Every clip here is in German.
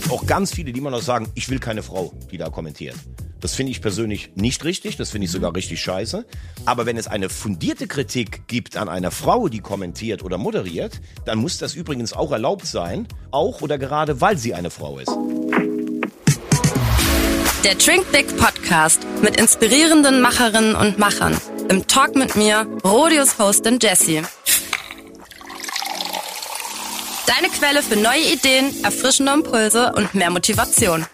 gibt auch ganz viele, die immer noch sagen, ich will keine Frau, die da kommentiert. Das finde ich persönlich nicht richtig, das finde ich sogar richtig scheiße. Aber wenn es eine fundierte Kritik gibt an einer Frau, die kommentiert oder moderiert, dann muss das übrigens auch erlaubt sein, auch oder gerade weil sie eine Frau ist. Der Drink Big Podcast mit inspirierenden Macherinnen und Machern. Im Talk mit mir, Rodeos Hostin Jessie. Deine Quelle für neue Ideen, erfrischende Impulse und mehr Motivation.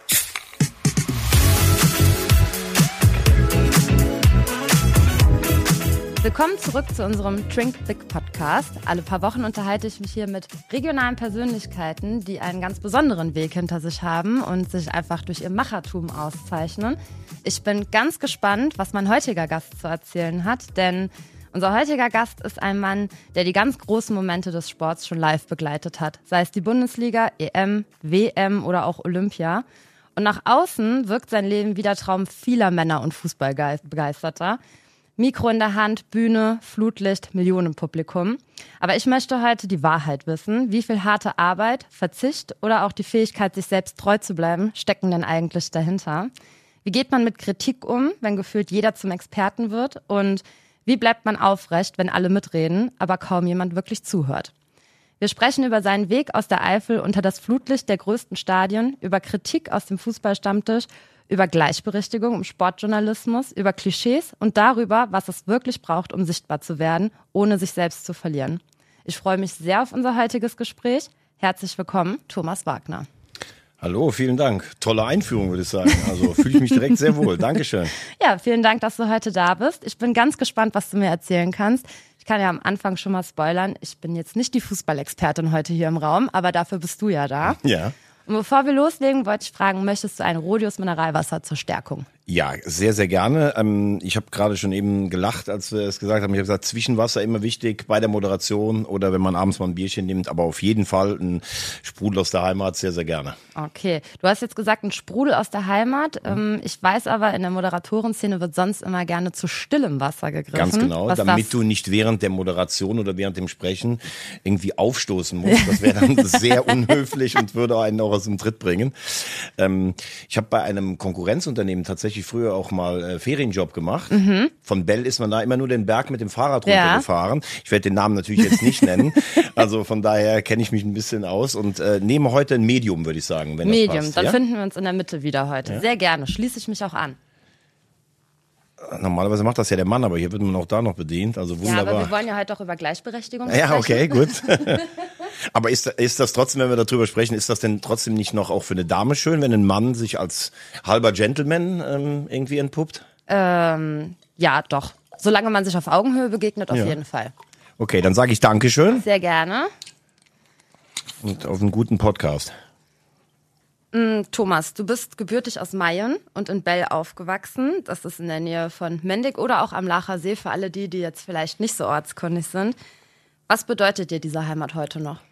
Willkommen zurück zu unserem Drink Big Podcast. Alle paar Wochen unterhalte ich mich hier mit regionalen Persönlichkeiten, die einen ganz besonderen Weg hinter sich haben und sich einfach durch ihr Machertum auszeichnen. Ich bin ganz gespannt, was mein heutiger Gast zu erzählen hat, denn unser heutiger Gast ist ein Mann, der die ganz großen Momente des Sports schon live begleitet hat, sei es die Bundesliga, EM, WM oder auch Olympia. Und nach außen wirkt sein Leben wie der Traum vieler Männer und Fußballbegeisterter. Mikro in der Hand, Bühne, Flutlicht, Millionenpublikum. Aber ich möchte heute die Wahrheit wissen. Wie viel harte Arbeit, Verzicht oder auch die Fähigkeit, sich selbst treu zu bleiben, stecken denn eigentlich dahinter? Wie geht man mit Kritik um, wenn gefühlt jeder zum Experten wird? Und wie bleibt man aufrecht, wenn alle mitreden, aber kaum jemand wirklich zuhört? Wir sprechen über seinen Weg aus der Eifel unter das Flutlicht der größten Stadien, über Kritik aus dem Fußballstammtisch, über Gleichberechtigung im Sportjournalismus, über Klischees und darüber, was es wirklich braucht, um sichtbar zu werden, ohne sich selbst zu verlieren. Ich freue mich sehr auf unser heutiges Gespräch. Herzlich willkommen, Thomas Wagner. Hallo, vielen Dank. Tolle Einführung, würde ich sagen. Also fühle ich mich direkt sehr wohl. Dankeschön. Ja, vielen Dank, dass du heute da bist. Ich bin ganz gespannt, was du mir erzählen kannst. Ich kann ja am Anfang schon mal spoilern. Ich bin jetzt nicht die Fußballexpertin heute hier im Raum, aber dafür bist du ja da. Ja. Und bevor wir loslegen, wollte ich fragen, möchtest du ein Rodeos Mineralwasser zur Stärkung? Ja, sehr, sehr gerne. Ich habe gerade schon eben gelacht, als wir es gesagt haben. Ich habe gesagt, Zwischenwasser immer wichtig bei der Moderation oder wenn man abends mal ein Bierchen nimmt. Aber auf jeden Fall ein Sprudel aus der Heimat, sehr, sehr gerne. Okay, du hast jetzt gesagt, ein Sprudel aus der Heimat. Ich weiß aber, in der Moderatorenszene wird sonst immer gerne zu stillem Wasser gegriffen. Ganz genau, damit du nicht während der Moderation oder während dem Sprechen irgendwie aufstoßen musst. Das wäre dann sehr unhöflich und würde einen auch aus dem Tritt bringen. Ich habe bei einem Konkurrenzunternehmen tatsächlich früher auch mal Ferienjob gemacht. Von Bell ist man da immer nur den Berg mit dem Fahrrad runtergefahren. Ich werde den Namen natürlich jetzt nicht nennen. Also von daher kenne ich mich ein bisschen aus und nehme heute ein Medium, würde ich sagen, wenn Medium, das passt. Dann finden wir uns in der Mitte wieder heute. Ja? Sehr gerne, schließe ich mich auch an. Normalerweise macht das ja der Mann, aber hier wird man auch da noch bedient. Also wunderbar. Ja, aber wir wollen ja heute auch über Gleichberechtigung sprechen. Ja, okay, gut. Aber ist das trotzdem, wenn wir darüber sprechen, ist das denn trotzdem nicht noch auch für eine Dame schön, wenn ein Mann sich als halber Gentleman irgendwie entpuppt? Ja, doch. Solange man sich auf Augenhöhe begegnet, auf jeden Fall. Okay, dann sage ich Dankeschön. Sehr gerne. Und auf einen guten Podcast. Thomas, du bist gebürtig aus Mayen und in Bell aufgewachsen. Das ist in der Nähe von Mendig oder auch am Lacher See, für alle die jetzt vielleicht nicht so ortskundig sind. Was bedeutet dir diese Heimat heute noch?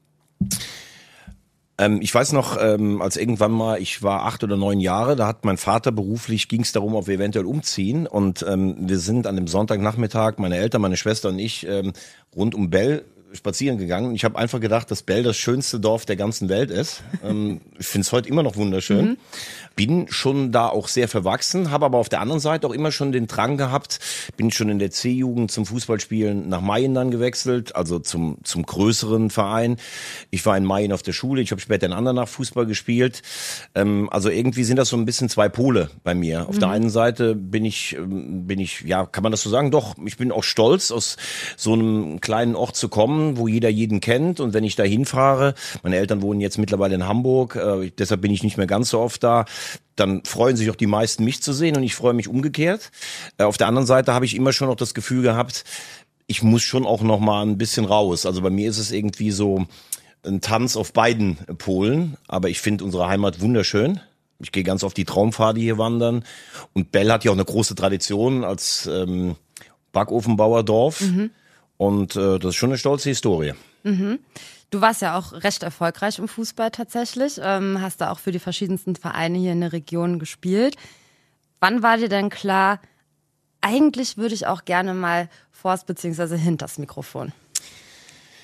Ich weiß noch, als irgendwann mal, ich war 8 oder 9 Jahre, da hat mein Vater beruflich, ging es darum, ob wir eventuell umziehen. Und wir sind an dem Sonntagnachmittag, meine Eltern, meine Schwester und ich, rund um Bell spazieren gegangen. Ich habe einfach gedacht, dass Bell das schönste Dorf der ganzen Welt ist. Ich finde es heute immer noch wunderschön. Bin schon da auch sehr verwachsen, habe aber auf der anderen Seite auch immer schon den Drang gehabt, bin schon in der C-Jugend zum Fußballspielen nach Mayen dann gewechselt, also zum größeren Verein. Ich war in Mayen auf der Schule, ich habe später in Andernach Fußball gespielt. Also irgendwie sind das so ein bisschen zwei Pole bei mir. Auf der einen Seite bin ich, ja, kann man das so sagen? Doch, ich bin auch stolz, aus so einem kleinen Ort zu kommen, wo jeder jeden kennt. Und wenn ich da hinfahre, meine Eltern wohnen jetzt mittlerweile in Hamburg, deshalb bin ich nicht mehr ganz so oft da, dann freuen sich auch die meisten, mich zu sehen und ich freue mich umgekehrt. Auf der anderen Seite habe ich immer schon noch das Gefühl gehabt, ich muss schon auch noch mal ein bisschen raus. Also bei mir ist es irgendwie so ein Tanz auf beiden Polen, aber ich finde unsere Heimat wunderschön. Ich gehe ganz auf die Traumpfade hier wandern und Bell hat ja auch eine große Tradition als Backofenbauerdorf und das ist schon eine stolze Historie. Du warst ja auch recht erfolgreich im Fußball tatsächlich, hast da auch für die verschiedensten Vereine hier in der Region gespielt. Wann war dir denn klar, eigentlich würde ich auch gerne mal vors bzw. hinters Mikrofon?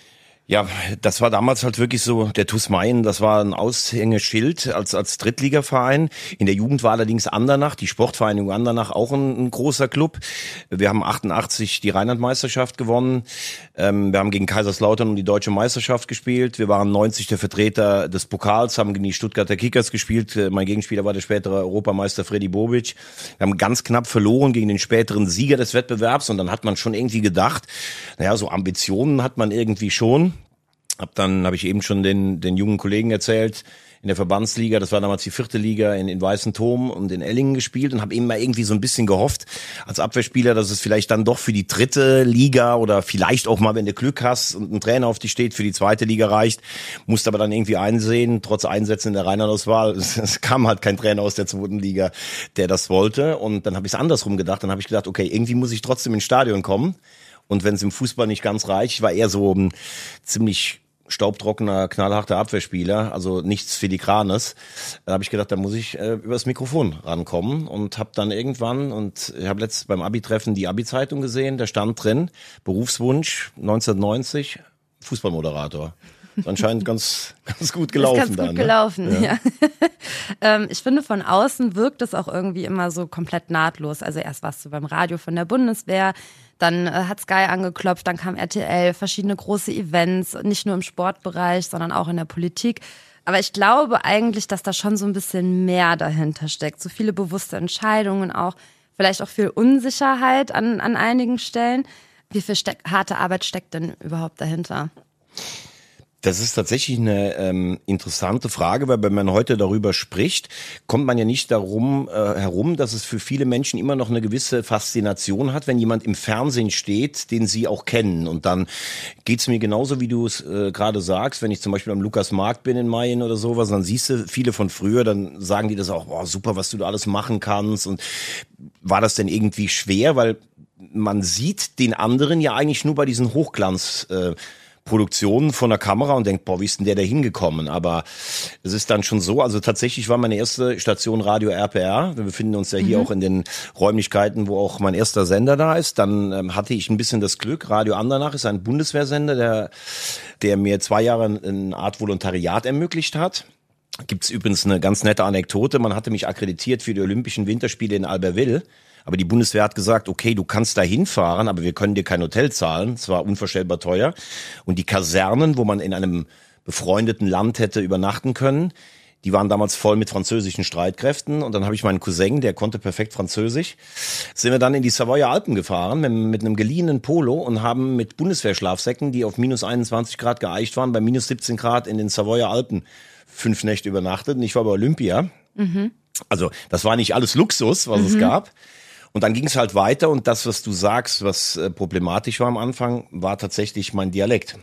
Ja, das war damals halt wirklich so, der TuS Mayen, das war ein Aushängeschild als Drittligaverein. In der Jugend war allerdings Andernach, die Sportvereinigung Andernach, auch ein großer Club. Wir haben 88 die Rheinland-Meisterschaft gewonnen. Wir haben gegen Kaiserslautern um die deutsche Meisterschaft gespielt. Wir waren 90 der Vertreter des Pokals, haben gegen die Stuttgarter Kickers gespielt. Mein Gegenspieler war der spätere Europameister Freddy Bobic. Wir haben ganz knapp verloren gegen den späteren Sieger des Wettbewerbs und dann hat man schon irgendwie gedacht, naja, so Ambitionen hat man irgendwie schon. Habe ich eben schon den jungen Kollegen erzählt, in der Verbandsliga, das war damals die 4. Liga in Weißenthurm und in Ellingen gespielt und habe eben mal irgendwie so ein bisschen gehofft als Abwehrspieler, dass es vielleicht dann doch für die 3. Liga oder vielleicht auch mal, wenn du Glück hast und ein Trainer auf dich steht, für die 2. Liga reicht. Musst aber dann irgendwie einsehen, trotz Einsätzen in der Rheinland-Auswahl, es kam halt kein Trainer aus der 2. Liga, der das wollte. Und dann habe ich es andersrum gedacht. Dann habe ich gedacht, okay, irgendwie muss ich trotzdem ins Stadion kommen. Und wenn es im Fußball nicht ganz reicht, war eher so ein ziemlich staubtrockener, knallharter Abwehrspieler, also nichts Filigranes. Da habe ich gedacht, da muss ich übers Mikrofon rankommen und habe dann irgendwann, und ich habe letztens beim Abi-Treffen die Abi-Zeitung gesehen, da stand drin, Berufswunsch 1990, Fußballmoderator. Ist anscheinend ganz gut gelaufen. Ist ganz gut gelaufen, ja. Ich finde, von außen wirkt es auch irgendwie immer so komplett nahtlos. Also erst warst du beim Radio von der Bundeswehr, dann hat Sky angeklopft, dann kam RTL, verschiedene große Events, nicht nur im Sportbereich, sondern auch in der Politik. Aber ich glaube eigentlich, dass da schon so ein bisschen mehr dahinter steckt. So viele bewusste Entscheidungen auch, vielleicht auch viel Unsicherheit an einigen Stellen. Wie viel harte Arbeit steckt denn überhaupt dahinter? Das ist tatsächlich eine interessante Frage, weil wenn man heute darüber spricht, kommt man ja nicht darum herum, dass es für viele Menschen immer noch eine gewisse Faszination hat, wenn jemand im Fernsehen steht, den sie auch kennen. Und dann geht's mir genauso, wie du es gerade sagst, wenn ich zum Beispiel am Lukasmarkt bin in Mayen oder sowas, dann siehst du viele von früher, dann sagen die das auch, boah, super, was du da alles machen kannst. Und war das denn irgendwie schwer? Weil man sieht den anderen ja eigentlich nur bei diesen Hochglanz Produktionen von der Kamera und denkt, boah, wie ist denn der da hingekommen? Aber es ist dann schon so, also tatsächlich war meine erste Station Radio RPR. Wir befinden uns ja hier auch in den Räumlichkeiten, wo auch mein erster Sender da ist. Dann hatte ich ein bisschen das Glück, Radio Andernach ist ein Bundeswehrsender, der mir 2 Jahre eine Art Volontariat ermöglicht hat. Gibt's übrigens eine ganz nette Anekdote. Man hatte mich akkreditiert für die Olympischen Winterspiele in Albertville. Aber die Bundeswehr hat gesagt, okay, du kannst da hinfahren, aber wir können dir kein Hotel zahlen. Es war unvorstellbar teuer. Und die Kasernen, wo man in einem befreundeten Land hätte übernachten können, die waren damals voll mit französischen Streitkräften. Und dann habe ich meinen Cousin, der konnte perfekt Französisch, sind wir dann in die Savoyer Alpen gefahren mit einem geliehenen Polo und haben mit Bundeswehrschlafsäcken, die auf minus 21 Grad geeicht waren, bei minus 17 Grad in den Savoyer Alpen 5 Nächte übernachtet. Und ich war bei Olympia. Also das war nicht alles Luxus, was es gab. Und dann ging es halt weiter und das, was du sagst, was problematisch war am Anfang, war tatsächlich mein Dialekt.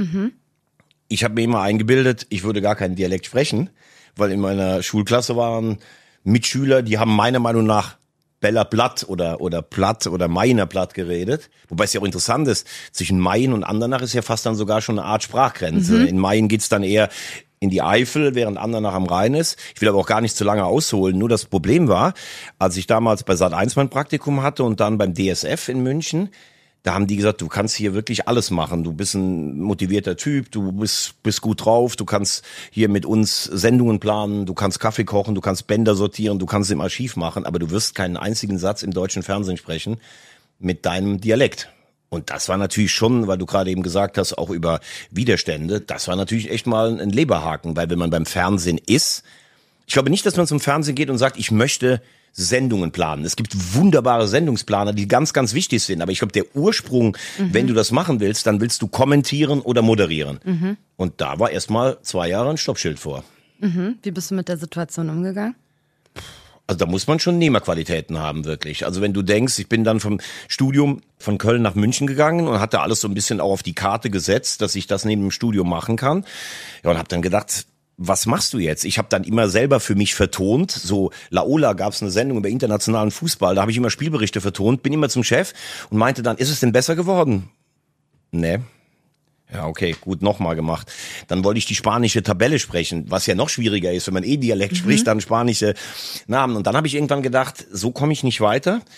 Ich habe mir immer eingebildet, ich würde gar keinen Dialekt sprechen, weil in meiner Schulklasse waren Mitschüler, die haben meiner Meinung nach Beller Platt oder Platt oder Mainer Platt geredet. Wobei es ja auch interessant ist, zwischen Mayen und Andernach ist ja fast dann sogar schon eine Art Sprachgrenze. In Mayen geht's dann eher in die Eifel, während Andernach am Rhein ist. Ich will aber auch gar nicht zu lange ausholen. Nur das Problem war, als ich damals bei Sat.1 mein Praktikum hatte und dann beim DSF in München, da haben die gesagt, du kannst hier wirklich alles machen. Du bist ein motivierter Typ, du bist gut drauf, du kannst hier mit uns Sendungen planen, du kannst Kaffee kochen, du kannst Bänder sortieren, du kannst im Archiv machen, aber du wirst keinen einzigen Satz im deutschen Fernsehen sprechen mit deinem Dialekt. Und das war natürlich schon, weil du gerade eben gesagt hast, auch über Widerstände, das war natürlich echt mal ein Leberhaken, weil wenn man beim Fernsehen ist, ich glaube nicht, dass man zum Fernsehen geht und sagt, ich möchte Sendungen planen. Es gibt wunderbare Sendungsplaner, die ganz, ganz wichtig sind. Aber ich glaube, der Ursprung, wenn du das machen willst, dann willst du kommentieren oder moderieren. Und da war erstmal 2 Jahre ein Stoppschild vor. Wie bist du mit der Situation umgegangen? Also da muss man schon Nehmerqualitäten haben, wirklich. Also wenn du denkst, ich bin dann vom Studium von Köln nach München gegangen und hatte alles so ein bisschen auch auf die Karte gesetzt, dass ich das neben dem Studium machen kann. Ja, und habe dann gedacht, was machst du jetzt? Ich habe dann immer selber für mich vertont. So Laola gab es eine Sendung über internationalen Fußball, da habe ich immer Spielberichte vertont, bin immer zum Chef und meinte dann, ist es denn besser geworden? Nee. Ja, okay, gut, nochmal gemacht. Dann wollte ich die spanische Tabelle sprechen, was ja noch schwieriger ist, wenn man Dialekt spricht, dann spanische Namen. Und dann habe ich irgendwann gedacht, so komme ich nicht weiter.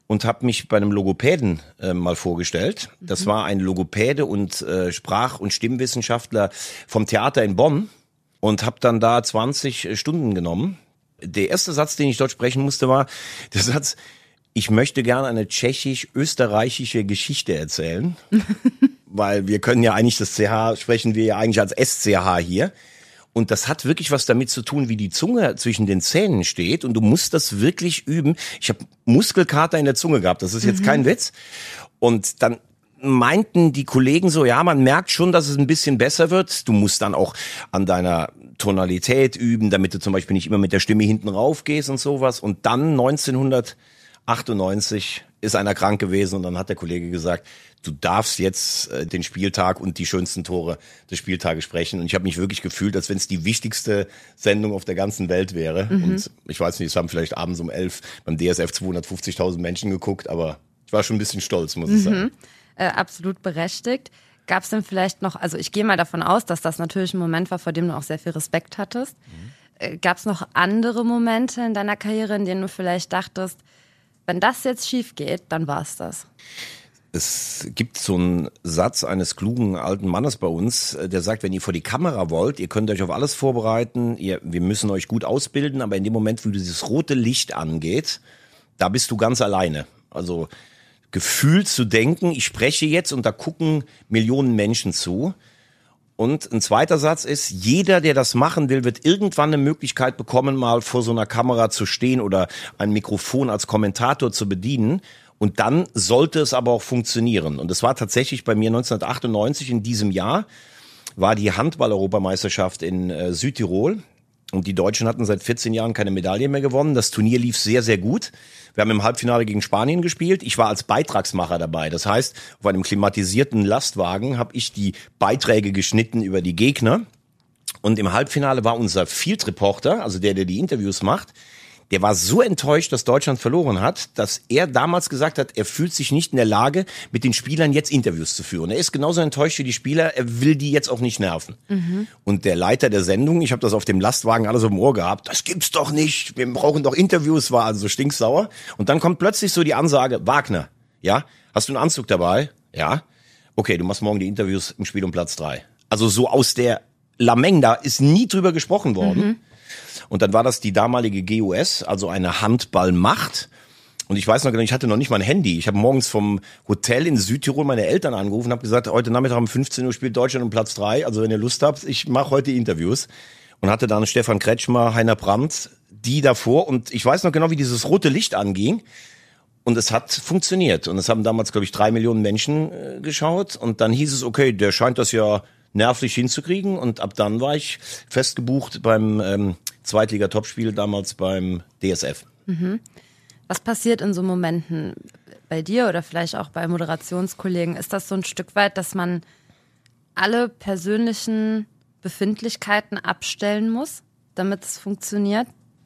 und habe mich bei einem Logopäden mal vorgestellt. Das war ein Logopäde und Sprach- und Stimmwissenschaftler vom Theater in Bonn und habe dann da 20 Stunden genommen. Der erste Satz, den ich dort sprechen musste, war der Satz: Ich möchte gerne eine tschechisch-österreichische Geschichte erzählen, weil wir können ja eigentlich das CH, sprechen wir ja eigentlich als SCH hier. Und das hat wirklich was damit zu tun, wie die Zunge zwischen den Zähnen steht. Und du musst das wirklich üben. Ich habe Muskelkater in der Zunge gehabt, das ist jetzt kein Witz. Und dann meinten die Kollegen so, ja, man merkt schon, dass es ein bisschen besser wird. Du musst dann auch an deiner Tonalität üben, damit du zum Beispiel nicht immer mit der Stimme hinten rauf gehst und sowas. Und dann 1998 ist einer krank gewesen und dann hat der Kollege gesagt, du darfst jetzt den Spieltag und die schönsten Tore des Spieltages sprechen. Und ich habe mich wirklich gefühlt, als wenn es die wichtigste Sendung auf der ganzen Welt wäre. Und ich weiß nicht, es haben vielleicht abends um 11 beim DSF 250.000 Menschen geguckt, aber ich war schon ein bisschen stolz, muss ich sagen. Absolut berechtigt. Gab es denn vielleicht noch, also ich gehe mal davon aus, dass das natürlich ein Moment war, vor dem du auch sehr viel Respekt hattest. Gab es noch andere Momente in deiner Karriere, in denen du vielleicht dachtest, wenn das jetzt schief geht, dann war es das? Es gibt so einen Satz eines klugen alten Mannes bei uns, der sagt, wenn ihr vor die Kamera wollt, ihr könnt euch auf alles vorbereiten, wir müssen euch gut ausbilden, aber in dem Moment, wo dieses rote Licht angeht, da bist du ganz alleine. Also gefühlt zu denken, ich spreche jetzt und da gucken Millionen Menschen zu. Und ein zweiter Satz ist, jeder, der das machen will, wird irgendwann eine Möglichkeit bekommen, mal vor so einer Kamera zu stehen oder ein Mikrofon als Kommentator zu bedienen. Und dann sollte es aber auch funktionieren. Und es war tatsächlich bei mir 1998 in diesem Jahr, war die Handball-Europameisterschaft in Südtirol. Und die Deutschen hatten seit 14 Jahren keine Medaille mehr gewonnen. Das Turnier lief sehr, sehr gut. Wir haben im Halbfinale gegen Spanien gespielt. Ich war als Beitragsmacher dabei. Das heißt, auf einem klimatisierten Lastwagen habe ich die Beiträge geschnitten über die Gegner. Und im Halbfinale war unser Field Reporter, also der die Interviews macht, der war so enttäuscht, dass Deutschland verloren hat, dass er damals gesagt hat, er fühlt sich nicht in der Lage, mit den Spielern jetzt Interviews zu führen. Er ist genauso enttäuscht wie die Spieler, er will die jetzt auch nicht nerven. Und der Leiter der Sendung, ich habe das auf dem Lastwagen alles im Ohr gehabt, das gibt's doch nicht, wir brauchen doch Interviews, war also stinksauer. Und dann kommt plötzlich so die Ansage, Wagner, ja, hast du einen Anzug dabei? Ja. Okay, du machst morgen die Interviews im Spiel um Platz 3. Also so aus der Lameng, da ist nie drüber gesprochen worden. Und dann war das die damalige GUS, also eine Handballmacht. Und ich weiß noch genau, ich hatte noch nicht mal ein Handy. Ich habe morgens vom Hotel in Südtirol meine Eltern angerufen und habe gesagt, heute Nachmittag um 15 Uhr spielt Deutschland um Platz 3. Also wenn ihr Lust habt, ich mache heute Interviews. Und hatte dann Stefan Kretschmer, Heiner Brandt, die davor. Und ich weiß noch genau, wie dieses rote Licht anging. Und es hat funktioniert. Und es haben damals, glaube ich, 3 Millionen Menschen geschaut. Und dann hieß es, okay, der scheint das ja nervlich hinzukriegen. Und ab dann war ich festgebucht beim Zweitliga-Topspiel damals beim DSF. Was passiert in so Momenten bei dir oder vielleicht auch bei Moderationskollegen? Ist das so ein Stück weit, dass man alle persönlichen Befindlichkeiten abstellen muss, damit es funktioniert?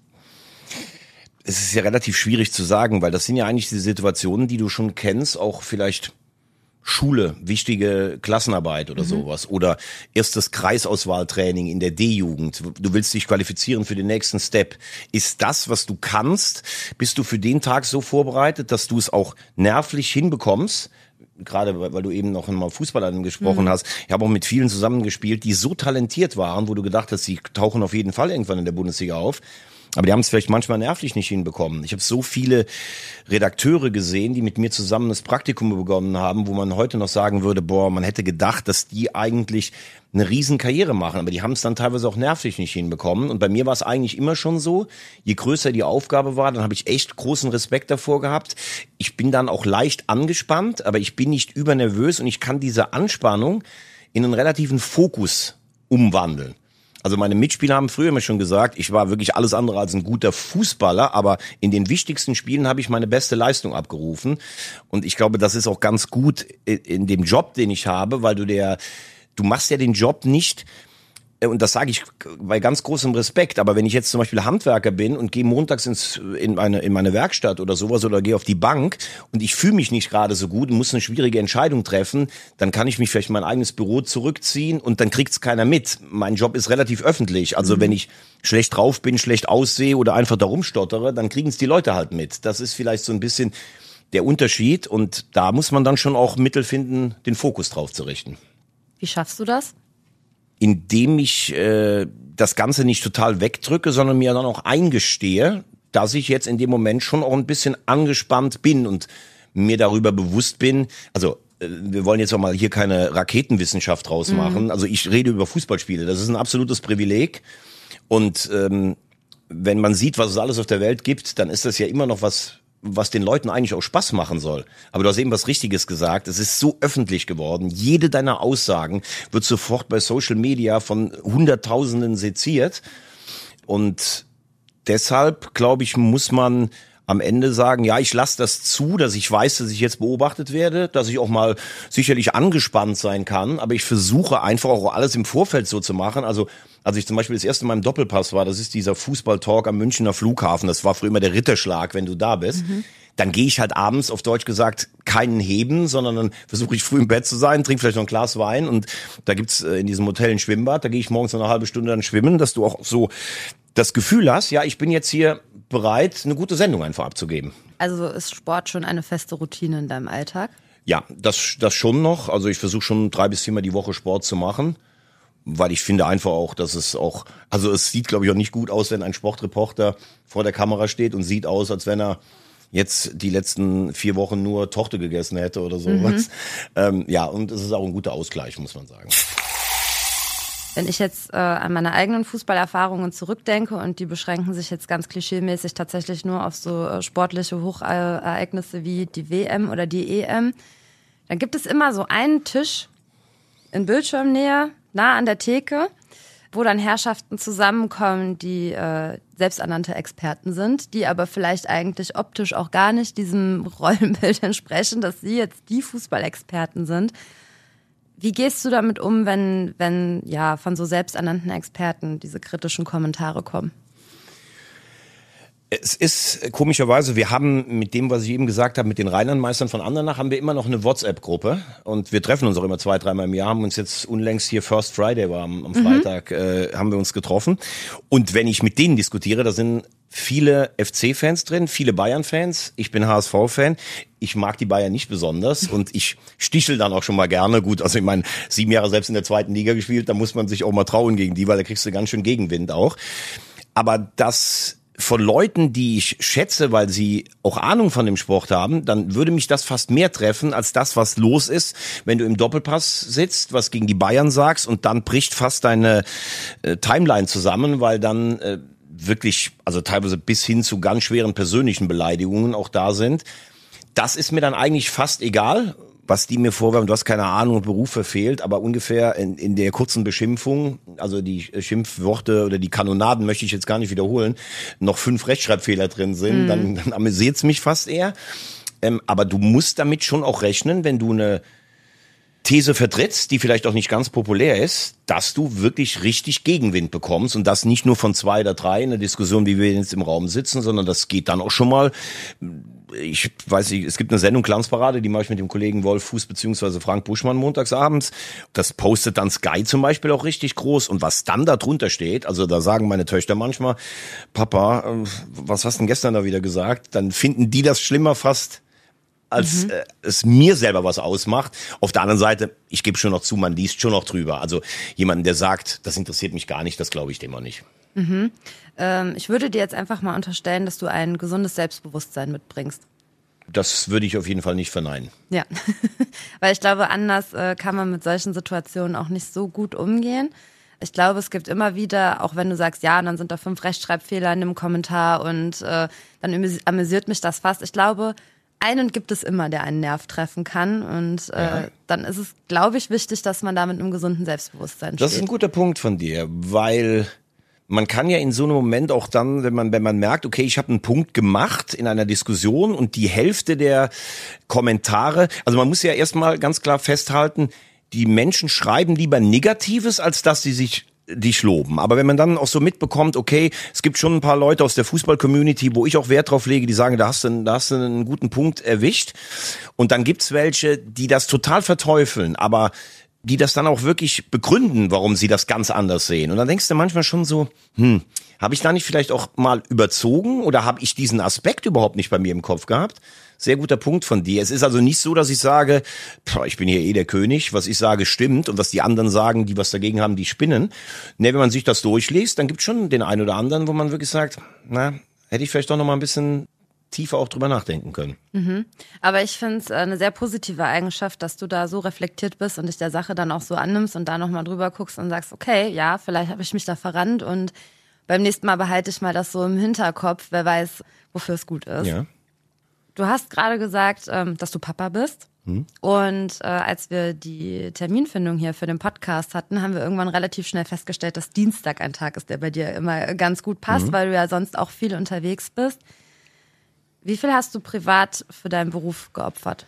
Es ist ja relativ schwierig zu sagen, weil das sind ja eigentlich die Situationen, die du schon kennst, auch vielleicht Schule, wichtige Klassenarbeit oder sowas oder erstes Kreisauswahltraining in der D-Jugend. Du willst dich qualifizieren für den nächsten Step. Ist das, was du kannst? Bist du für den Tag so vorbereitet, dass du es auch nervlich hinbekommst? Gerade weil du eben noch mal Fußball angesprochen hast. Ich habe auch mit vielen zusammengespielt, die so talentiert waren, wo du gedacht hast, sie tauchen auf jeden Fall irgendwann in der Bundesliga auf. Aber die haben es vielleicht manchmal nervlich nicht hinbekommen. Ich habe so viele Redakteure gesehen, die mit mir zusammen das Praktikum begonnen haben, wo man heute noch sagen würde, boah, man hätte gedacht, dass die eigentlich eine riesen Karriere machen. Aber die haben es dann teilweise auch nervlich nicht hinbekommen. Und bei mir war es eigentlich immer schon so, je größer die Aufgabe war, dann habe ich echt großen Respekt davor gehabt. Ich bin dann auch leicht angespannt, aber ich bin nicht übernervös und ich kann diese Anspannung in einen relativen Fokus umwandeln. Also meine Mitspieler haben früher mir schon gesagt, ich war wirklich alles andere als ein guter Fußballer, aber in den wichtigsten Spielen habe ich meine beste Leistung abgerufen. Und ich glaube, das ist auch ganz gut in dem Job, den ich habe, weil du machst ja den Job nicht, und das sage ich bei ganz großem Respekt, aber wenn ich jetzt zum Beispiel Handwerker bin und gehe montags in meine Werkstatt oder sowas oder gehe auf die Bank und ich fühle mich nicht gerade so gut und muss eine schwierige Entscheidung treffen, dann kann ich mich vielleicht in mein eigenes Büro zurückziehen und dann kriegt's keiner mit. Mein Job ist relativ öffentlich, also wenn ich schlecht drauf bin, schlecht aussehe oder einfach da rumstottere, dann kriegen's die Leute halt mit. Das ist vielleicht so ein bisschen der Unterschied und da muss man dann schon auch Mittel finden, den Fokus drauf zu richten. Wie schaffst du das? Indem ich das Ganze nicht total wegdrücke, sondern mir dann auch eingestehe, dass ich jetzt in dem Moment schon auch ein bisschen angespannt bin und mir darüber bewusst bin, also wir wollen jetzt auch mal hier keine Raketenwissenschaft draus machen, also ich rede über Fußballspiele, das ist ein absolutes Privileg und wenn man sieht, was es alles auf der Welt gibt, dann ist das ja immer noch was den Leuten eigentlich auch Spaß machen soll. Aber du hast eben was Richtiges gesagt. Es ist so öffentlich geworden. Jede deiner Aussagen wird sofort bei Social Media von Hunderttausenden seziert. Und deshalb, glaube ich, muss man am Ende sagen, ja, ich lasse das zu, dass ich weiß, dass ich jetzt beobachtet werde, dass ich auch mal sicherlich angespannt sein kann. Aber ich versuche einfach auch alles im Vorfeld so zu machen. Also als ich zum Beispiel das erste Mal im Doppelpass war, das ist dieser Fußballtalk am Münchner Flughafen, das war früher immer der Ritterschlag, wenn du da bist. Dann gehe ich halt abends, auf Deutsch gesagt, keinen heben, sondern dann versuche ich früh im Bett zu sein, trinke vielleicht noch ein Glas Wein und da gibt's in diesem Hotel ein Schwimmbad, da gehe ich morgens noch eine halbe Stunde dann schwimmen, dass du auch so das Gefühl hast, ja, ich bin jetzt hier bereit, eine gute Sendung einfach abzugeben. Also ist Sport schon eine feste Routine in deinem Alltag? Ja, das schon noch. Also ich versuche schon 3 bis 4 Mal die Woche Sport zu machen. Weil ich finde einfach auch, dass es auch, also es sieht, glaube ich, auch nicht gut aus, wenn ein Sportreporter vor der Kamera steht und sieht aus, als wenn er jetzt die letzten 4 Wochen nur Torte gegessen hätte oder sowas. Ja, und es ist auch ein guter Ausgleich, muss man sagen. Wenn ich jetzt an meine eigenen Fußballerfahrungen zurückdenke und die beschränken sich jetzt ganz klischeemäßig tatsächlich nur auf so sportliche Hochereignisse wie die WM oder die EM, dann gibt es immer so einen Tisch in Bildschirmnähe, nah an der Theke, wo dann Herrschaften zusammenkommen, die selbsternannte Experten sind, die aber vielleicht eigentlich optisch auch gar nicht diesem Rollenbild entsprechen, dass sie jetzt die Fußballexperten sind. Wie gehst du damit um, wenn ja von so selbsternannten Experten diese kritischen Kommentare kommen? Es ist komischerweise, wir haben mit dem, was ich eben gesagt habe, mit den Rheinlandmeistern von Andernach, haben wir immer noch eine WhatsApp-Gruppe und wir treffen uns auch immer 2-3 Mal im Jahr, haben uns jetzt unlängst hier First Friday war am Freitag, haben wir uns getroffen und wenn ich mit denen diskutiere, da sind viele FC-Fans drin, viele Bayern-Fans, ich bin HSV-Fan, ich mag die Bayern nicht besonders und ich stichel dann auch schon mal gerne, gut, also ich meine, 7 Jahre selbst in der 2. Liga gespielt, da muss man sich auch mal trauen gegen die, weil da kriegst du ganz schön Gegenwind auch, aber das von Leuten, die ich schätze, weil sie auch Ahnung von dem Sport haben, dann würde mich das fast mehr treffen, als das, was los ist, wenn du im Doppelpass sitzt, was gegen die Bayern sagst und dann bricht fast deine Timeline zusammen, weil dann wirklich, also teilweise bis hin zu ganz schweren persönlichen Beleidigungen auch da sind. Das ist mir dann eigentlich fast egal, was die mir vorwerfen, du hast keine Ahnung und Beruf verfehlt, aber ungefähr in der kurzen Beschimpfung, also die Schimpfworte oder die Kanonaden möchte ich jetzt gar nicht wiederholen, noch 5 Rechtschreibfehler drin sind, dann amüsiert's mich fast eher. Aber du musst damit schon auch rechnen, wenn du eine These vertrittst, die vielleicht auch nicht ganz populär ist, dass du wirklich richtig Gegenwind bekommst und das nicht nur von 2 oder 3 in der Diskussion, wie wir jetzt im Raum sitzen, sondern das geht dann auch schon mal. Ich weiß nicht, es gibt eine Sendung Glanzparade, die mache ich mit dem Kollegen Wolf Fuß beziehungsweise Frank Buschmann montagsabends. Das postet dann Sky zum Beispiel auch richtig groß und was dann da drunter steht, also da sagen meine Töchter manchmal, Papa, was hast du denn gestern da wieder gesagt? Dann finden die das schlimmer fast, als es mir selber was ausmacht. Auf der anderen Seite, ich gebe schon noch zu, man liest schon noch drüber. Also jemanden, der sagt, das interessiert mich gar nicht, das glaube ich dem auch nicht. Ich würde dir jetzt einfach mal unterstellen, dass du ein gesundes Selbstbewusstsein mitbringst. Das würde ich auf jeden Fall nicht verneinen. Ja, weil ich glaube, anders kann man mit solchen Situationen auch nicht so gut umgehen. Ich glaube, es gibt immer wieder, auch wenn du sagst, ja, dann sind da 5 Rechtschreibfehler in dem Kommentar und dann amüsiert mich das fast. Ich glaube, einen gibt es immer, der einen Nerv treffen kann und dann ist es, glaube ich, wichtig, dass man da mit einem gesunden Selbstbewusstsein steht. Das ist ein guter Punkt von dir, weil man kann ja in so einem Moment auch dann, wenn man merkt, okay, ich habe einen Punkt gemacht in einer Diskussion und die Hälfte der Kommentare, also man muss ja erstmal ganz klar festhalten, die Menschen schreiben lieber Negatives, als dass sie sich dich loben. Aber wenn man dann auch so mitbekommt, okay, es gibt schon ein paar Leute aus der Fußball-Community, wo ich auch Wert drauf lege, die sagen, da hast du einen guten Punkt erwischt. Und dann gibt's welche, die das total verteufeln, aber die das dann auch wirklich begründen, warum sie das ganz anders sehen. Und dann denkst du manchmal schon so, habe ich da nicht vielleicht auch mal überzogen oder habe ich diesen Aspekt überhaupt nicht bei mir im Kopf gehabt? sehr guter Punkt von dir. Es ist also nicht so, dass ich sage, ich bin hier eh der König, was ich sage stimmt und was die anderen sagen, die was dagegen haben, die spinnen. Ne, wenn man sich das durchliest, dann gibt es schon den einen oder anderen, wo man wirklich sagt, na, hätte ich vielleicht doch noch mal ein bisschen tiefer auch drüber nachdenken können. Aber ich finde es eine sehr positive Eigenschaft, dass du da so reflektiert bist und dich der Sache dann auch so annimmst und da nochmal drüber guckst und sagst, okay, ja, vielleicht habe ich mich da verrannt und beim nächsten Mal behalte ich mal das so im Hinterkopf, wer weiß, wofür es gut ist. Ja. Du hast gerade gesagt, dass du Papa bist. Und als wir die Terminfindung hier für den Podcast hatten, haben wir irgendwann relativ schnell festgestellt, dass Dienstag ein Tag ist, der bei dir immer ganz gut passt, weil du ja sonst auch viel unterwegs bist. Wie viel hast du privat für deinen Beruf geopfert?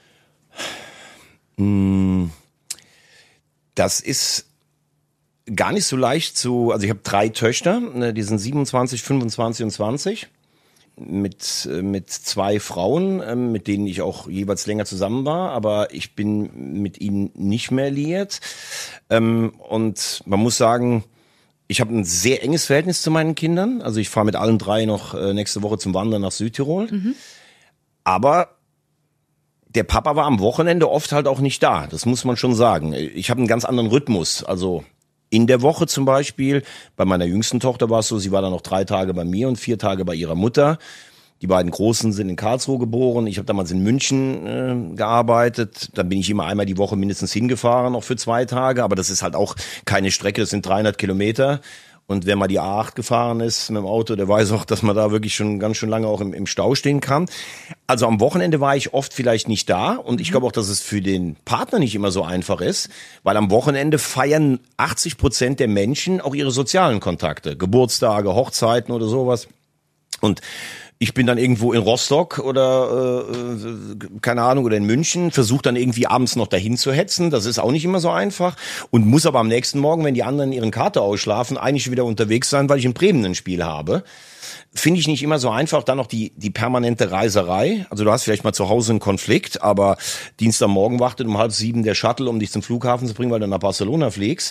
Das ist gar nicht so leicht also ich habe 3 Töchter, die sind 27, 25 und 20. Mit 2 Frauen, mit denen ich auch jeweils länger zusammen war, aber ich bin mit ihnen nicht mehr liiert. Und man muss sagen, ich habe ein sehr enges Verhältnis zu meinen Kindern. Also ich fahre mit allen 3 noch nächste Woche zum Wandern nach Südtirol. Aber der Papa war am Wochenende oft halt auch nicht da. Das muss man schon sagen. Ich habe einen ganz anderen Rhythmus. Also in der Woche zum Beispiel, bei meiner jüngsten Tochter war es so, sie war dann noch 3 Tage bei mir und 4 Tage bei ihrer Mutter. Die beiden Großen sind in Karlsruhe geboren. Ich habe damals in München gearbeitet. Dann bin ich immer einmal die Woche mindestens hingefahren, noch für 2 Tage. Aber das ist halt auch keine Strecke, das sind 300 Kilometer. Und wer mal die A8 gefahren ist mit dem Auto, der weiß auch, dass man da wirklich schon ganz schön lange auch im Stau stehen kann. Also am Wochenende war ich oft vielleicht nicht da. Und ich glaube auch, dass es für den Partner nicht immer so einfach ist. Weil am Wochenende feiern 80% der Menschen auch ihre sozialen Kontakte. Geburtstage, Hochzeiten oder sowas. Und ich bin dann irgendwo in Rostock oder keine Ahnung oder in München, versuche dann irgendwie abends noch dahin zu hetzen. Das ist auch nicht immer so einfach und muss aber am nächsten Morgen, wenn die anderen ihren Kater ausschlafen, eigentlich wieder unterwegs sein, weil ich in Bremen ein Spiel habe. Finde ich nicht immer so einfach. Dann noch die permanente Reiserei. Also du hast vielleicht mal zu Hause einen Konflikt, aber Dienstagmorgen wartet um 6:30 der Shuttle, um dich zum Flughafen zu bringen, weil du nach Barcelona fliegst.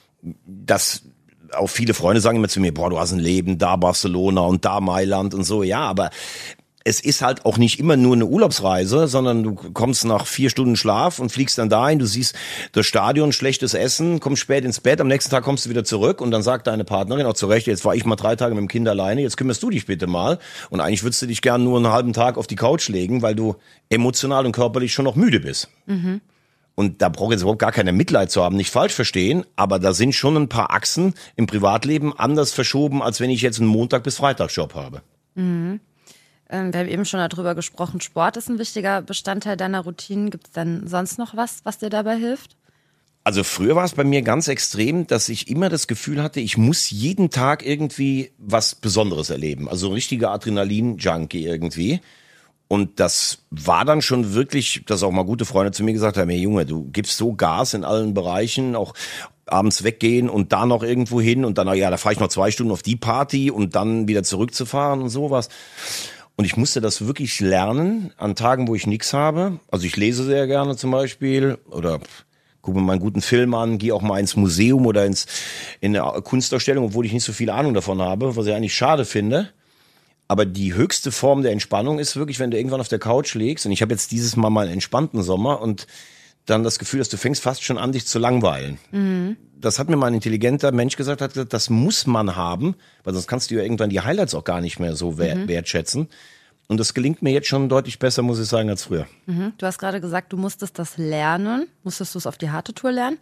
Auch viele Freunde sagen immer zu mir, du hast ein Leben, da Barcelona und da Mailand und so. Ja, aber es ist halt auch nicht immer nur eine Urlaubsreise, sondern du kommst nach 4 Stunden Schlaf und fliegst dann dahin, du siehst das Stadion, schlechtes Essen, kommst spät ins Bett, am nächsten Tag kommst du wieder zurück und dann sagt deine Partnerin auch zu Recht, jetzt war ich mal 3 Tage mit dem Kind alleine, jetzt kümmerst du dich bitte mal. Und eigentlich würdest du dich gern nur einen halben Tag auf die Couch legen, weil du emotional und körperlich schon noch müde bist. Und da braucht jetzt überhaupt gar keine Mitleid zu haben, nicht falsch verstehen, aber da sind schon ein paar Achsen im Privatleben anders verschoben, als wenn ich jetzt einen Montag- bis Freitagsjob habe. Wir haben eben schon darüber gesprochen, Sport ist ein wichtiger Bestandteil deiner Routinen. Gibt es denn sonst noch was dir dabei hilft? Also früher war es bei mir ganz extrem, dass ich immer das Gefühl hatte, ich muss jeden Tag irgendwie was Besonderes erleben. Also ein richtiger Adrenalin-Junkie irgendwie. Und das war dann schon wirklich, dass auch mal gute Freunde zu mir gesagt haben, hey Junge, du gibst so Gas in allen Bereichen, auch abends weggehen und da noch irgendwo hin und dann, da fahre ich noch 2 Stunden auf die Party und dann wieder zurückzufahren und sowas. Und ich musste das wirklich lernen an Tagen, wo ich nichts habe. Also ich lese sehr gerne zum Beispiel oder gucke mir mal einen guten Film an, gehe auch mal ins Museum oder in eine Kunstausstellung, obwohl ich nicht so viel Ahnung davon habe, was ich eigentlich schade finde. Aber die höchste Form der Entspannung ist wirklich, wenn du irgendwann auf der Couch liegst. Und ich habe jetzt dieses Mal einen entspannten Sommer und dann das Gefühl, dass du fängst fast schon an, dich zu langweilen. Das hat mir mal ein intelligenter Mensch gesagt, hat gesagt, das muss man haben, weil sonst kannst du ja irgendwann die Highlights auch gar nicht mehr so wertschätzen. Und das gelingt mir jetzt schon deutlich besser, muss ich sagen, als früher. Du hast gerade gesagt, du musstest das lernen. Musstest du es auf die harte Tour lernen?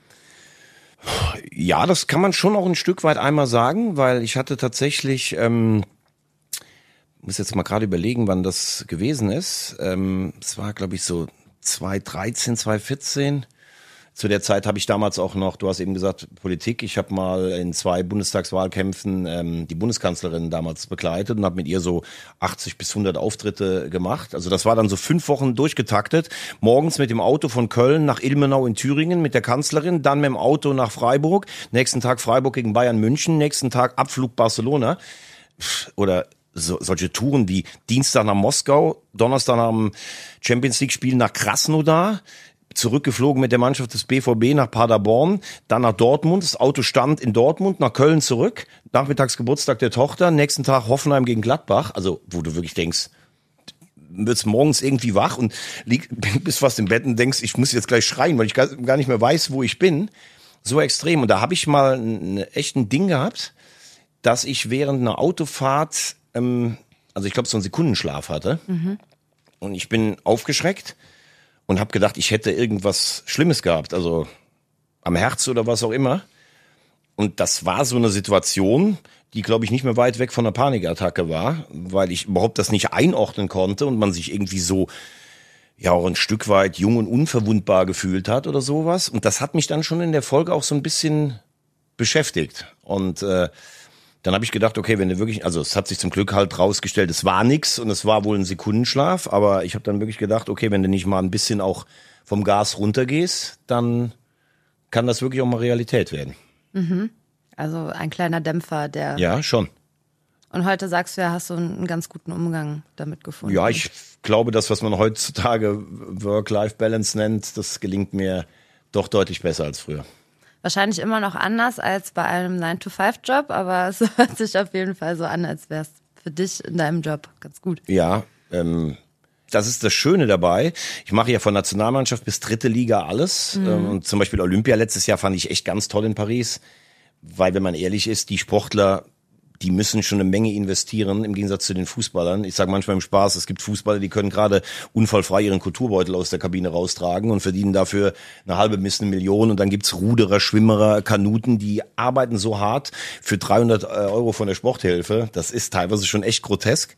Ja, das kann man schon auch ein Stück weit einmal sagen, weil ich hatte tatsächlich... muss jetzt mal gerade überlegen, wann das gewesen ist. Es war, glaube ich, so 2013, 2014. Zu der Zeit habe ich damals auch noch, du hast eben gesagt, Politik. Ich habe mal in 2 Bundestagswahlkämpfen die Bundeskanzlerin damals begleitet und habe mit ihr so 80 bis 100 Auftritte gemacht. Also das war dann so 5 Wochen durchgetaktet. Morgens mit dem Auto von Köln nach Ilmenau in Thüringen mit der Kanzlerin, dann mit dem Auto nach Freiburg. Nächsten Tag Freiburg gegen Bayern München, nächsten Tag Abflug Barcelona. Oder solche Touren wie Dienstag nach Moskau, Donnerstag nach dem Champions-League-Spiel nach Krasnodar, zurückgeflogen mit der Mannschaft des BVB nach Paderborn, dann nach Dortmund, das Auto stand in Dortmund, nach Köln zurück, nachmittags Geburtstag der Tochter, nächsten Tag Hoffenheim gegen Gladbach, also wo du wirklich denkst, wirst morgens irgendwie wach und bist fast im Bett und denkst, ich muss jetzt gleich schreien, weil ich gar nicht mehr weiß, wo ich bin. So extrem. Und da habe ich mal echt ein Ding gehabt, dass ich während einer Autofahrt, also ich glaube, so einen Sekundenschlaf hatte. Und ich bin aufgeschreckt und habe gedacht, ich hätte irgendwas Schlimmes gehabt, also am Herz oder was auch immer. Und das war so eine Situation, die, glaube ich, nicht mehr weit weg von einer Panikattacke war, weil ich überhaupt das nicht einordnen konnte und man sich irgendwie so ja auch ein Stück weit jung und unverwundbar gefühlt hat oder sowas. Und das hat mich dann schon in der Folge auch so ein bisschen beschäftigt. Und dann habe ich gedacht, okay, wenn du wirklich, also es hat sich zum Glück halt rausgestellt, es war nix und es war wohl ein Sekundenschlaf, aber ich habe dann wirklich gedacht, okay, wenn du nicht mal ein bisschen auch vom Gas runtergehst, dann kann das wirklich auch mal Realität werden. Also ein kleiner Dämpfer, der... Ja, schon. Und heute sagst du ja, hast du einen ganz guten Umgang damit gefunden. Ja, ich glaube, das, was man heutzutage Work-Life-Balance nennt, das gelingt mir doch deutlich besser als früher. Wahrscheinlich immer noch anders als bei einem 9-to-5-Job, aber es hört sich auf jeden Fall so an, als wäre es für dich in deinem Job ganz gut. Ja, das ist das Schöne dabei. Ich mache ja von Nationalmannschaft bis 3. Liga alles. Und zum Beispiel Olympia letztes Jahr fand ich echt ganz toll in Paris, weil, wenn man ehrlich ist, die Sportler, die müssen schon eine Menge investieren im Gegensatz zu den Fußballern. Ich sage manchmal im Spaß, es gibt Fußballer, die können gerade unfallfrei ihren Kulturbeutel aus der Kabine raustragen und verdienen dafür eine halbe bis 1 Million. Und dann gibt's Ruderer, Schwimmerer, Kanuten, die arbeiten so hart für 300 € von der Sporthilfe. Das ist teilweise schon echt grotesk.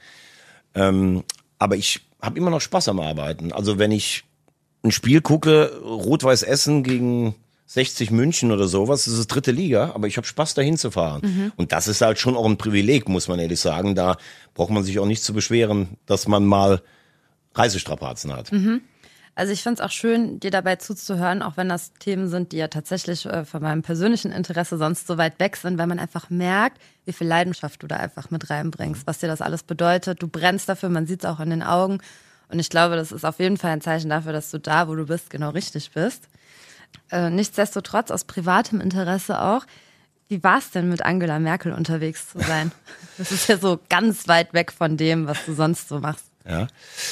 Aber ich habe immer noch Spaß am Arbeiten. Also wenn ich ein Spiel gucke, Rot-Weiß Essen gegen 60 München oder sowas, das ist 3. Liga, aber ich habe Spaß, dahin zu fahren. Und das ist halt schon auch ein Privileg, muss man ehrlich sagen. Da braucht man sich auch nicht zu beschweren, dass man mal Reisestrapazen hat. Also ich finde es auch schön, dir dabei zuzuhören, auch wenn das Themen sind, die ja tatsächlich von meinem persönlichen Interesse sonst so weit weg sind, weil man einfach merkt, wie viel Leidenschaft du da einfach mit reinbringst, was dir das alles bedeutet. Du brennst dafür, man sieht es auch in den Augen. Und ich glaube, das ist auf jeden Fall ein Zeichen dafür, dass du da, wo du bist, genau richtig bist. Nichtsdestotrotz, aus privatem Interesse auch, wie war es denn mit Angela Merkel unterwegs zu sein? Das ist ja so ganz weit weg von dem, was du sonst so machst. Ja.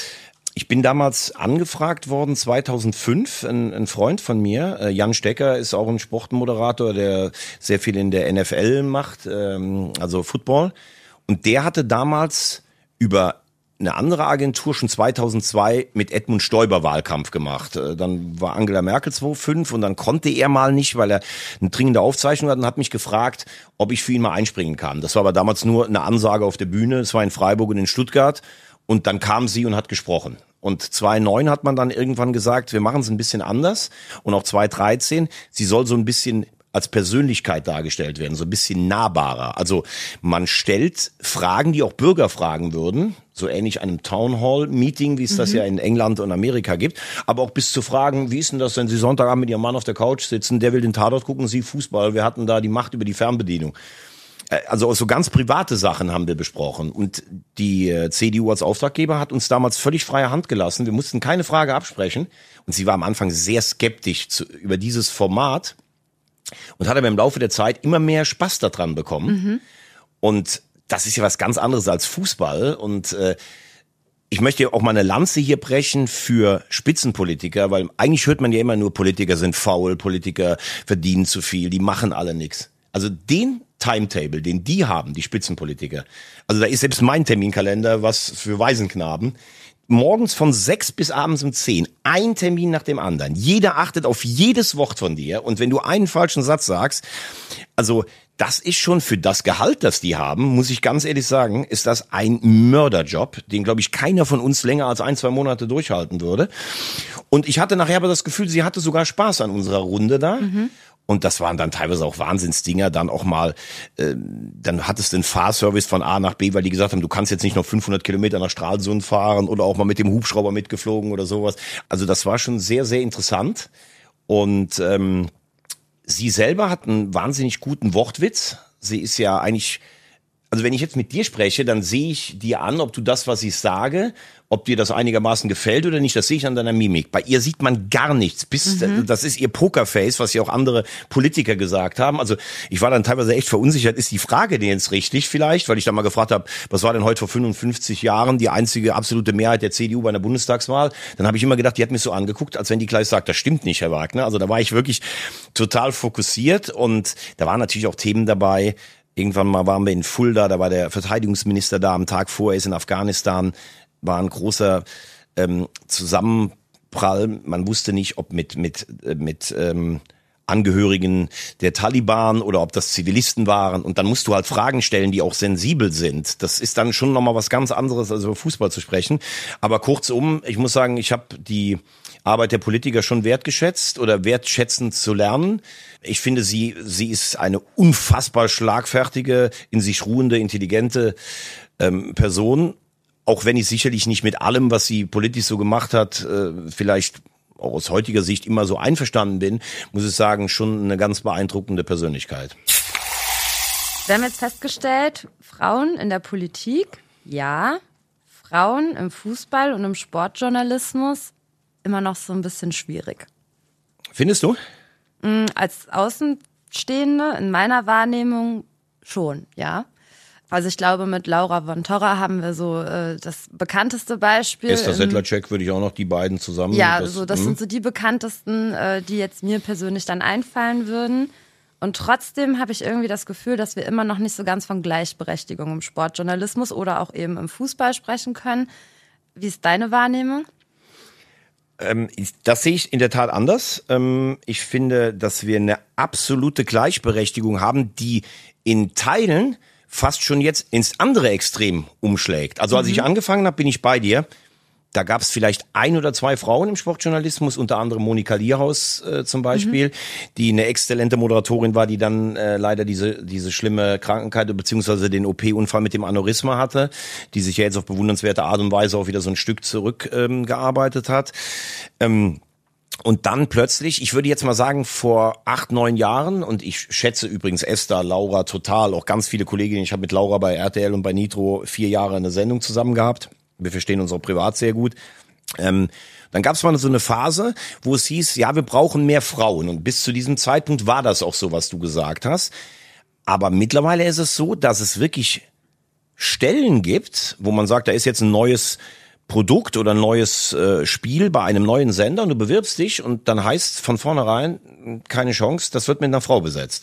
Ich bin damals angefragt worden, 2005, ein Freund von mir, Jan Stecker, ist auch ein Sportmoderator, der sehr viel in der NFL macht, also Football. Und der hatte damals über eine andere Agentur schon 2002 mit Edmund Stoiber Wahlkampf gemacht. Dann war Angela Merkel 2005 und dann konnte er mal nicht, weil er eine dringende Aufzeichnung hat, und hat mich gefragt, ob ich für ihn mal einspringen kann. Das war aber damals nur eine Ansage auf der Bühne. Es war in Freiburg und in Stuttgart. Und dann kam sie und hat gesprochen. Und 2009 hat man dann irgendwann gesagt, wir machen es ein bisschen anders. Und auch 2013, sie soll so ein bisschen als Persönlichkeit dargestellt werden, so ein bisschen nahbarer. Also man stellt Fragen, die auch Bürger fragen würden, so ähnlich einem Townhall-Meeting, wie es das ja in England und Amerika gibt, aber auch bis zu Fragen, wie ist denn das, wenn Sie Sonntagabend mit Ihrem Mann auf der Couch sitzen, der will den Tatort gucken, Sie Fußball, wir hatten da die Macht über die Fernbedienung. Also auch so ganz private Sachen haben wir besprochen. Und die CDU als Auftraggeber hat uns damals völlig freie Hand gelassen. Wir mussten keine Frage absprechen. Und sie war am Anfang sehr skeptisch über dieses Format und hat aber im Laufe der Zeit immer mehr Spaß daran bekommen. Und das ist ja was ganz anderes als Fußball. Und ich möchte ja auch mal eine Lanze hier brechen für Spitzenpolitiker, weil eigentlich hört man ja immer nur, Politiker sind faul, Politiker verdienen zu viel, die machen alle nichts. Also den Timetable, den die haben, die Spitzenpolitiker, also da ist selbst mein Terminkalender was für Waisenknaben. Morgens von 6 bis abends um 10, ein Termin nach dem anderen. Jeder achtet auf jedes Wort von dir. Und wenn du einen falschen Satz sagst, also das ist schon für das Gehalt, das die haben, muss ich ganz ehrlich sagen, ist das ein Mörderjob, den, glaube ich, keiner von uns länger als 1-2 Monate durchhalten würde. Und ich hatte nachher aber das Gefühl, sie hatte sogar Spaß an unserer Runde da. Und das waren dann teilweise auch Wahnsinnsdinger, dann auch mal, dann hattest du einen Fahrservice von A nach B, weil die gesagt haben, du kannst jetzt nicht noch 500 Kilometer nach Stralsund fahren oder auch mal mit dem Hubschrauber mitgeflogen oder sowas. Also das war schon sehr, sehr interessant. Und sie selber hat einen wahnsinnig guten Wortwitz. Sie ist ja eigentlich Also wenn ich jetzt mit dir spreche, dann sehe ich dir an, ob du das, was ich sage, ob dir das einigermaßen gefällt oder nicht. Das sehe ich an deiner Mimik. Bei ihr sieht man gar nichts. Das ist ihr Pokerface, was ja auch andere Politiker gesagt haben. Also ich war dann teilweise echt verunsichert. Ist die Frage denn jetzt richtig vielleicht? Weil ich dann mal gefragt habe, was war denn heute vor 55 Jahren die einzige absolute Mehrheit der CDU bei einer Bundestagswahl? Dann habe ich immer gedacht, die hat mich so angeguckt, als wenn die gleich sagt, das stimmt nicht, Herr Wagner. Also da war ich wirklich total fokussiert und da waren natürlich auch Themen dabei. Irgendwann mal waren wir in Fulda, da war der Verteidigungsminister da, am Tag vorher ist in Afghanistan, war ein großer Zusammenprall. Man wusste nicht, ob mit Angehörigen der Taliban oder ob das Zivilisten waren. Und dann musst du halt Fragen stellen, die auch sensibel sind. Das ist dann schon nochmal was ganz anderes, als über Fußball zu sprechen. Aber kurzum, ich muss sagen, ich habe die Arbeit der Politiker schon wertgeschätzt oder wertschätzend zu lernen. Ich finde, sie ist eine unfassbar schlagfertige, in sich ruhende, intelligente Person. Auch wenn ich sicherlich nicht mit allem, was sie politisch so gemacht hat, vielleicht auch aus heutiger Sicht immer so einverstanden bin, muss ich sagen, schon eine ganz beeindruckende Persönlichkeit. Wir haben jetzt festgestellt, Frauen in der Politik, ja. Frauen im Fußball und im Sportjournalismus immer noch so ein bisschen schwierig. Findest du? Als Außenstehende in meiner Wahrnehmung schon, ja. Also ich glaube, mit Laura von Torra haben wir so das bekannteste Beispiel. Esther Sedlacek würde ich auch noch die beiden zusammen. Ja, das sind so die bekanntesten, die jetzt mir persönlich dann einfallen würden. Und trotzdem habe ich irgendwie das Gefühl, dass wir immer noch nicht so ganz von Gleichberechtigung im Sportjournalismus oder auch eben im Fußball sprechen können. Wie ist deine Wahrnehmung? Das sehe ich in der Tat anders. Ich finde, dass wir eine absolute Gleichberechtigung haben, die in Teilen fast schon jetzt ins andere Extrem umschlägt. Also als ich angefangen habe, bin ich bei dir. Da gab es vielleicht 1 oder 2 Frauen im Sportjournalismus, unter anderem Monika Lierhaus zum Beispiel, die eine exzellente Moderatorin war, die dann leider diese schlimme Krankheit beziehungsweise den OP-Unfall mit dem Aneurysma hatte, die sich ja jetzt auf bewundernswerte Art und Weise auch wieder so ein Stück zurückgearbeitet hat. Und dann plötzlich, ich würde jetzt mal sagen, vor 8, 9 Jahren, und ich schätze übrigens Esther, Laura total, auch ganz viele Kolleginnen, ich habe mit Laura bei RTL und bei Nitro 4 Jahre eine Sendung zusammen gehabt. Wir verstehen uns auch privat sehr gut. Dann gab es mal so eine Phase, wo es hieß, ja, wir brauchen mehr Frauen. Und bis zu diesem Zeitpunkt war das auch so, was du gesagt hast. Aber mittlerweile ist es so, dass es wirklich Stellen gibt, wo man sagt, da ist jetzt ein neues Produkt oder ein neues Spiel bei einem neuen Sender und du bewirbst dich und dann heißt von vornherein, keine Chance, das wird mit einer Frau besetzt.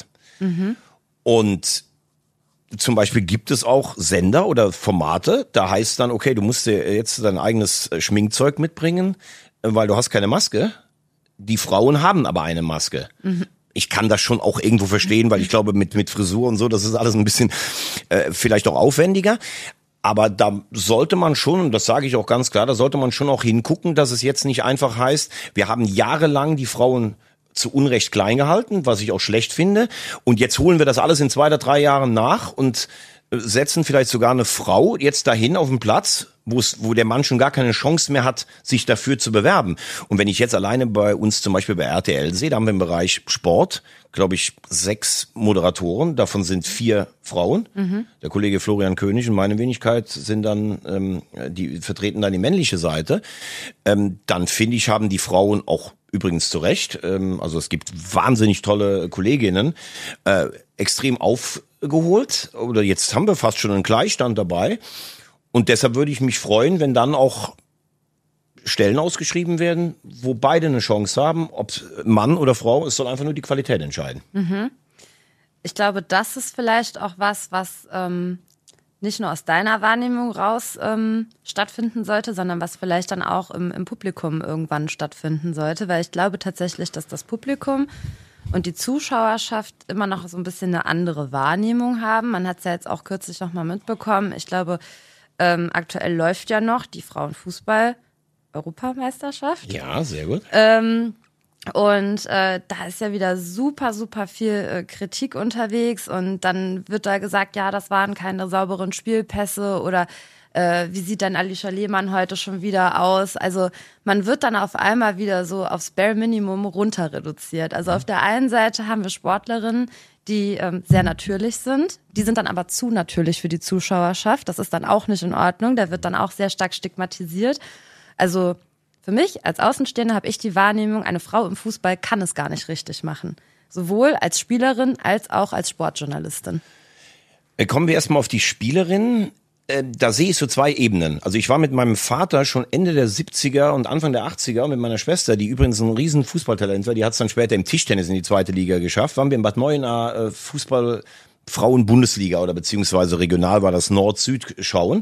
Und zum Beispiel gibt es auch Sender oder Formate, da heißt dann, okay, du musst dir jetzt dein eigenes Schminkzeug mitbringen, weil du hast keine Maske. Die Frauen haben aber eine Maske. Ich kann das schon auch irgendwo verstehen, weil ich glaube, mit Frisur und so, das ist alles ein bisschen vielleicht auch aufwendiger. Aber da sollte man schon, und das sage ich auch ganz klar, da sollte man schon auch hingucken, dass es jetzt nicht einfach heißt, wir haben jahrelang die Frauen zu Unrecht klein gehalten, was ich auch schlecht finde. Und jetzt holen wir das alles in 2 oder 3 Jahren nach und setzen vielleicht sogar eine Frau jetzt dahin auf den Platz, wo der Mann schon gar keine Chance mehr hat, sich dafür zu bewerben. Und wenn ich jetzt alleine bei uns zum Beispiel bei RTL sehe, da haben wir im Bereich Sport, glaube ich, 6 Moderatoren, davon sind 4 Frauen. Der Kollege Florian König und meine Wenigkeit sind dann, die vertreten dann die männliche Seite. Dann finde ich, haben die Frauen auch übrigens zu Recht, also es gibt wahnsinnig tolle Kolleginnen, extrem aufgeholt, oder jetzt haben wir fast schon einen Gleichstand dabei und deshalb würde ich mich freuen, wenn dann auch Stellen ausgeschrieben werden, wo beide eine Chance haben, ob Mann oder Frau, es soll einfach nur die Qualität entscheiden. Ich glaube, das ist vielleicht auch was nicht nur aus deiner Wahrnehmung raus stattfinden sollte, sondern was vielleicht dann auch im Publikum irgendwann stattfinden sollte, weil ich glaube tatsächlich, dass das Publikum und die Zuschauerschaft immer noch so ein bisschen eine andere Wahrnehmung haben. Man hat es ja jetzt auch kürzlich noch mal mitbekommen. Ich glaube, aktuell läuft ja noch die Frauenfußball-Europameisterschaft. Ja, sehr gut. Und da ist ja wieder super, super viel Kritik unterwegs und dann wird da gesagt, ja, das waren keine sauberen Spielpässe oder wie sieht dann Alicia Lehmann heute schon wieder aus? Also man wird dann auf einmal wieder so aufs Bare Minimum runter reduziert. Also auf der einen Seite haben wir Sportlerinnen, die sehr natürlich sind. Die sind dann aber zu natürlich für die Zuschauerschaft. Das ist dann auch nicht in Ordnung. Der wird dann auch sehr stark stigmatisiert. Also für mich als Außenstehende habe ich die Wahrnehmung, eine Frau im Fußball kann es gar nicht richtig machen. Sowohl als Spielerin als auch als Sportjournalistin. Kommen wir erstmal auf die Spielerin. Da sehe ich so zwei Ebenen. Also ich war mit meinem Vater schon Ende der 70er und Anfang der 80er und mit meiner Schwester, die übrigens ein riesen Fußballtalent war, die hat es dann später im Tischtennis in die zweite Liga geschafft, waren wir in Bad Neuenahr Fußball Frauen-Bundesliga oder beziehungsweise regional war das Nord-Süd schauen.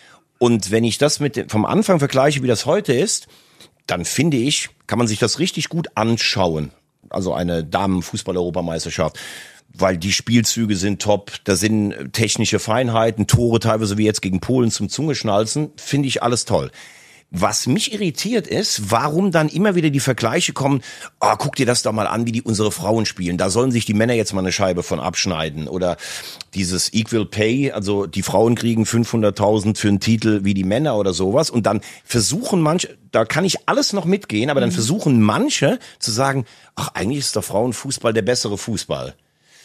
Und wenn ich das vom Anfang vergleiche, wie das heute ist, dann finde ich, kann man sich das richtig gut anschauen. Also eine Damenfußball-Europameisterschaft. Weil die Spielzüge sind top, da sind technische Feinheiten, Tore teilweise wie jetzt gegen Polen zum Zungeschnalzen, finde ich alles toll. Was mich irritiert ist, warum dann immer wieder die Vergleiche kommen, guck dir das doch mal an, wie unsere Frauen spielen, da sollen sich die Männer jetzt mal eine Scheibe von abschneiden. Oder dieses Equal Pay, also die Frauen kriegen 500.000 für einen Titel wie die Männer oder sowas. Und dann versuchen manche, da kann ich alles noch mitgehen, aber dann versuchen manche zu sagen, eigentlich ist doch Frauenfußball der bessere Fußball.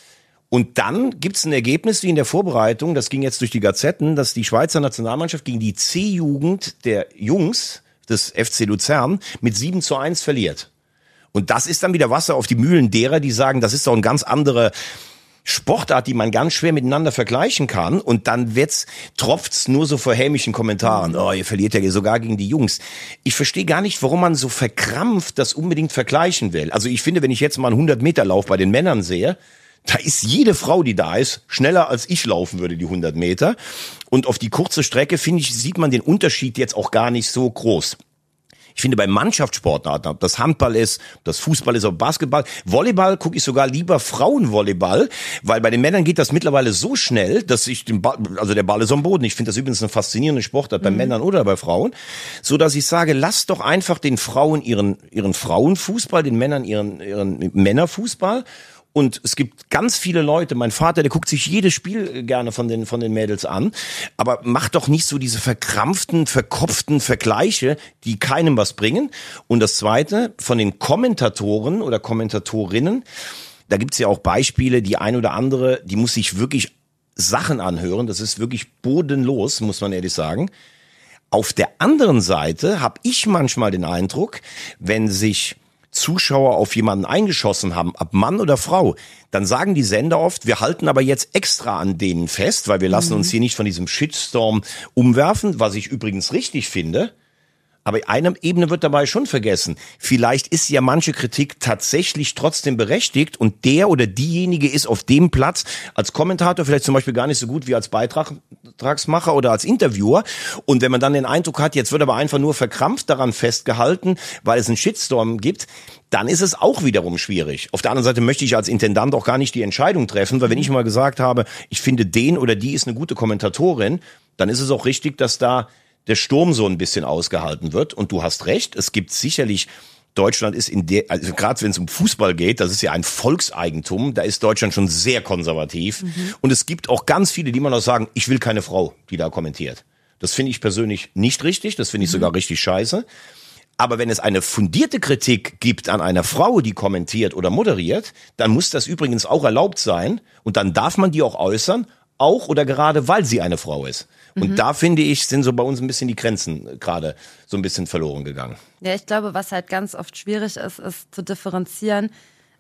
Und dann gibt's ein Ergebnis wie in der Vorbereitung, das ging jetzt durch die Gazetten, dass die Schweizer Nationalmannschaft gegen die C-Jugend der Jungs des FC Luzern mit 7:1 verliert. Und das ist dann wieder Wasser auf die Mühlen derer, die sagen, das ist doch eine ganz andere Sportart, die man ganz schwer miteinander vergleichen kann. Und dann tropft's nur so vor hämischen Kommentaren. Ihr verliert ja sogar gegen die Jungs. Ich verstehe gar nicht, warum man so verkrampft das unbedingt vergleichen will. Also ich finde, wenn ich jetzt mal einen 100-Meter-Lauf bei den Männern sehe, da ist jede Frau, die da ist, schneller als ich laufen würde, die 100 Meter. Und auf die kurze Strecke, finde ich, sieht man den Unterschied jetzt auch gar nicht so groß. Ich finde bei Mannschaftssportarten, ob das Handball ist, ob das Fußball ist, ob Basketball, Volleyball gucke ich sogar lieber Frauenvolleyball, weil bei den Männern geht das mittlerweile so schnell, dass ich der Ball ist am Boden. Ich finde das übrigens eine faszinierende Sportart bei Männern oder bei Frauen, so dass ich sage, lasst doch einfach den Frauen ihren Frauenfußball, den Männern ihren Männerfußball. Und es gibt ganz viele Leute, mein Vater, der guckt sich jedes Spiel gerne von den Mädels an, aber macht doch nicht so diese verkrampften, verkopften Vergleiche, die keinem was bringen. Und das Zweite, von den Kommentatoren oder Kommentatorinnen, da gibt's ja auch Beispiele, die ein oder andere, die muss sich wirklich Sachen anhören, das ist wirklich bodenlos, muss man ehrlich sagen. Auf der anderen Seite habe ich manchmal den Eindruck, wenn sich Zuschauer auf jemanden eingeschossen haben, ob Mann oder Frau, dann sagen die Sender oft, wir halten aber jetzt extra an denen fest, weil wir lassen uns hier nicht von diesem Shitstorm umwerfen, was ich übrigens richtig finde. Aber eine Ebene wird dabei schon vergessen. Vielleicht ist ja manche Kritik tatsächlich trotzdem berechtigt und der oder diejenige ist auf dem Platz als Kommentator vielleicht zum Beispiel gar nicht so gut wie als Beitragsmacher oder als Interviewer. Und wenn man dann den Eindruck hat, jetzt wird aber einfach nur verkrampft daran festgehalten, weil es einen Shitstorm gibt, dann ist es auch wiederum schwierig. Auf der anderen Seite möchte ich als Intendant auch gar nicht die Entscheidung treffen, weil wenn ich mal gesagt habe, ich finde den oder die ist eine gute Kommentatorin, dann ist es auch richtig, dass da der Sturm so ein bisschen ausgehalten wird. Und du hast recht, es gibt sicherlich, Deutschland ist also gerade wenn es um Fußball geht, das ist ja ein Volkseigentum, da ist Deutschland schon sehr konservativ. Und es gibt auch ganz viele, die immer noch sagen, ich will keine Frau, die da kommentiert. Das finde ich persönlich nicht richtig, das finde ich sogar richtig scheiße. Aber wenn es eine fundierte Kritik gibt an einer Frau, die kommentiert oder moderiert, dann muss das übrigens auch erlaubt sein und dann darf man die auch äußern, auch oder gerade weil sie eine Frau ist. Und da, finde ich, sind so bei uns ein bisschen die Grenzen gerade so ein bisschen verloren gegangen. Ja, ich glaube, was halt ganz oft schwierig ist zu differenzieren,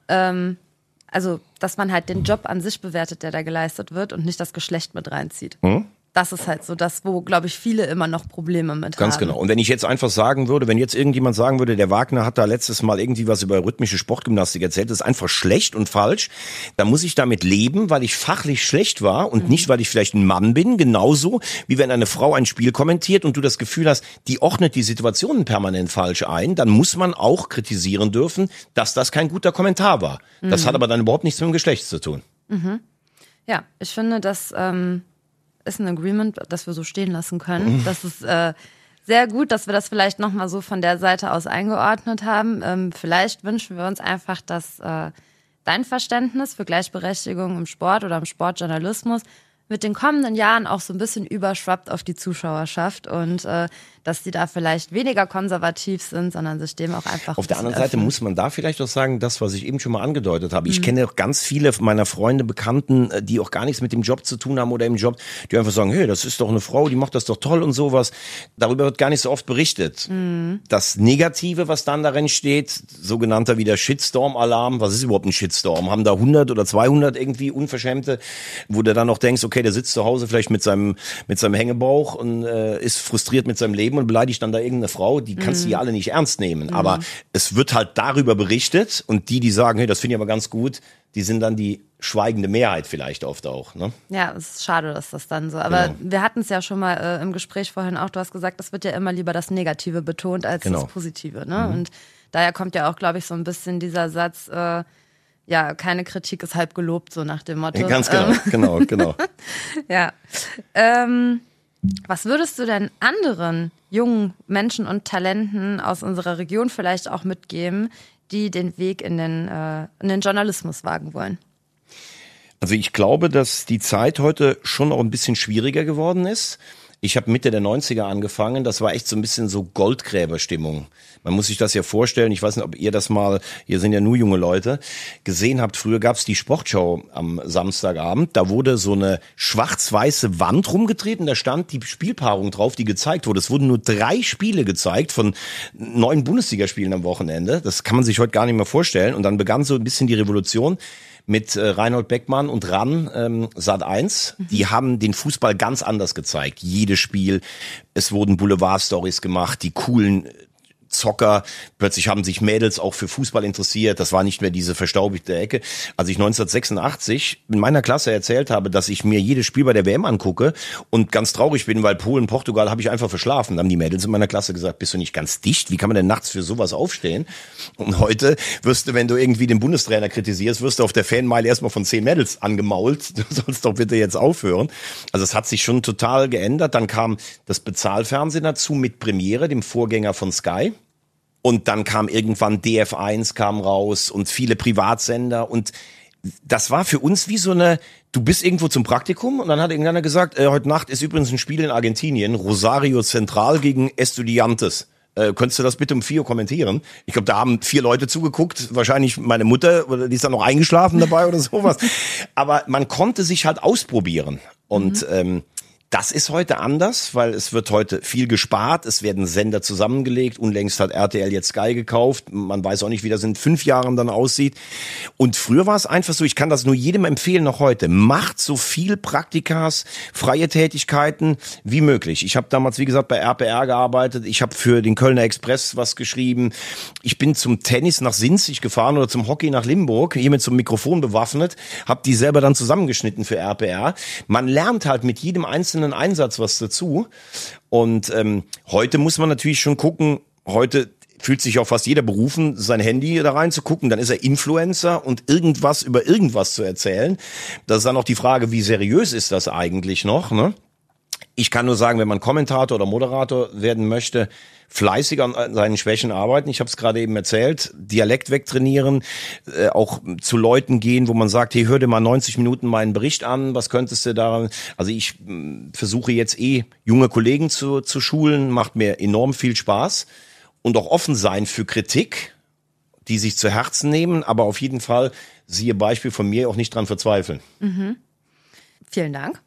also dass man halt den Job an sich bewertet, der da geleistet wird und nicht das Geschlecht mit reinzieht. Das ist halt so das, wo, glaube ich, viele immer noch Probleme mit haben. Ganz genau. Und wenn ich jetzt einfach sagen würde, wenn jetzt irgendjemand sagen würde, der Wagner hat da letztes Mal irgendwie was über rhythmische Sportgymnastik erzählt, das ist einfach schlecht und falsch, dann muss ich damit leben, weil ich fachlich schlecht war und nicht, weil ich vielleicht ein Mann bin, genauso wie wenn eine Frau ein Spiel kommentiert und du das Gefühl hast, die ordnet die Situationen permanent falsch ein, dann muss man auch kritisieren dürfen, dass das kein guter Kommentar war. Das hat aber dann überhaupt nichts mit dem Geschlecht zu tun. Ja, ich finde, dass ist ein Agreement, das wir so stehen lassen können. Das ist sehr gut, dass wir das vielleicht nochmal so von der Seite aus eingeordnet haben. Vielleicht wünschen wir uns einfach, dass dein Verständnis für Gleichberechtigung im Sport oder im Sportjournalismus mit den kommenden Jahren auch so ein bisschen überschwappt auf die Zuschauerschaft und dass die da vielleicht weniger konservativ sind, sondern sich dem auch einfach auf der anderen Seite öffnen. muss man da vielleicht auch sagen, das, was ich eben schon mal angedeutet habe. Ich kenne auch ganz viele meiner Freunde, Bekannten, die auch gar nichts mit dem Job zu tun haben oder im Job, die einfach sagen, hey, das ist doch eine Frau, die macht das doch toll und sowas. Darüber wird gar nicht so oft berichtet. Das Negative, was dann darin steht, sogenannter wieder Shitstorm-Alarm. Was ist überhaupt ein Shitstorm? Haben da 100 oder 200 irgendwie Unverschämte, wo du dann noch denkst, okay, der sitzt zu Hause vielleicht mit seinem Hängebauch und ist frustriert mit seinem Leben und beleidigt dann da irgendeine Frau, die kannst du ja alle nicht ernst nehmen. Aber es wird halt darüber berichtet und die sagen, hey, das finde ich aber ganz gut, die sind dann die schweigende Mehrheit vielleicht oft auch. Ne? Ja, es ist schade, dass das dann so. Aber Genau. wir hatten es ja schon mal im Gespräch vorhin auch, du hast gesagt, es wird ja immer lieber das Negative betont als Genau. das Positive. Ne? Und daher kommt ja auch, glaube ich, so ein bisschen dieser Satz, ja, keine Kritik ist halb gelobt, so nach dem Motto. Ganz genau. Ja. Was würdest du denn anderen jungen Menschen und Talenten aus unserer Region vielleicht auch mitgeben, die den Weg in den Journalismus wagen wollen? Also ich glaube, dass die Zeit heute schon auch ein bisschen schwieriger geworden ist. Ich habe Mitte der 90er angefangen, das war echt so ein bisschen so Goldgräberstimmung. Man muss sich das ja vorstellen, ich weiß nicht, ob ihr das mal, ihr sind ja nur junge Leute, gesehen habt. Früher gab's die Sportschau am Samstagabend, da wurde so eine schwarz-weiße Wand rumgetreten, da stand die Spielpaarung drauf, die gezeigt wurde. Es wurden nur 3 Spiele gezeigt von 9 Bundesligaspielen am Wochenende. Das kann man sich heute gar nicht mehr vorstellen. Und dann begann so ein bisschen die Revolution mit Reinhold Beckmann und RAN Sat.1. Die haben den Fußball ganz anders gezeigt. Jedes Spiel, es wurden Boulevard-Stories gemacht, die coolen Zocker, plötzlich haben sich Mädels auch für Fußball interessiert, das war nicht mehr diese verstaubte Ecke. Als ich 1986 in meiner Klasse erzählt habe, dass ich mir jedes Spiel bei der WM angucke und ganz traurig bin, weil Polen, Portugal habe ich einfach verschlafen, da haben die Mädels in meiner Klasse gesagt, bist du nicht ganz dicht? Wie kann man denn nachts für sowas aufstehen? Und heute wirst du, wenn du irgendwie den Bundestrainer kritisierst, wirst du auf der Fanmeile erstmal von 10 Mädels angemault, du sollst doch bitte jetzt aufhören. Also es hat sich schon total geändert. Dann kam das Bezahlfernsehen dazu mit Premiere, dem Vorgänger von Sky. Und dann kam irgendwann DF1 kam raus und viele Privatsender und das war für uns wie so eine, du bist irgendwo zum Praktikum und dann hat irgendeiner gesagt, heute Nacht ist übrigens ein Spiel in Argentinien, Rosario Central gegen Estudiantes. Könntest du das bitte um 4 Uhr kommentieren? Ich glaube, da haben 4 Leute zugeguckt, wahrscheinlich meine Mutter, oder die ist dann noch eingeschlafen dabei oder sowas. Aber man konnte sich halt ausprobieren und das ist heute anders, weil es wird heute viel gespart, es werden Sender zusammengelegt, unlängst hat RTL jetzt Sky gekauft, man weiß auch nicht, wie das in 5 Jahren dann aussieht. Und früher war es einfach so, ich kann das nur jedem empfehlen noch heute, macht so viel Praktikas, freie Tätigkeiten wie möglich. Ich habe damals, wie gesagt, bei RPR gearbeitet, ich habe für den Kölner Express was geschrieben, ich bin zum Tennis nach Sinzig gefahren oder zum Hockey nach Limburg, hier mit so einem Mikrofon bewaffnet, habe die selber dann zusammengeschnitten für RPR. Man lernt halt mit jedem einzelnen Einsatz was dazu. Und heute muss man natürlich schon gucken, heute fühlt sich auch fast jeder berufen, sein Handy da rein zu gucken, dann ist er Influencer und irgendwas über irgendwas zu erzählen. Das ist dann auch die Frage, wie seriös ist das eigentlich noch, ne? Ich kann nur sagen, wenn man Kommentator oder Moderator werden möchte, fleißig an seinen Schwächen arbeiten. Ich habe es gerade eben erzählt, Dialekt wegtrainieren, auch zu Leuten gehen, wo man sagt, hey, hör dir mal 90 Minuten meinen Bericht an, was könntest du da? Also ich versuche jetzt junge Kollegen zu schulen, macht mir enorm viel Spaß und auch offen sein für Kritik, die sich zu Herzen nehmen, aber auf jeden Fall, siehe Beispiel von mir, auch nicht dran verzweifeln. Mhm. Vielen Dank.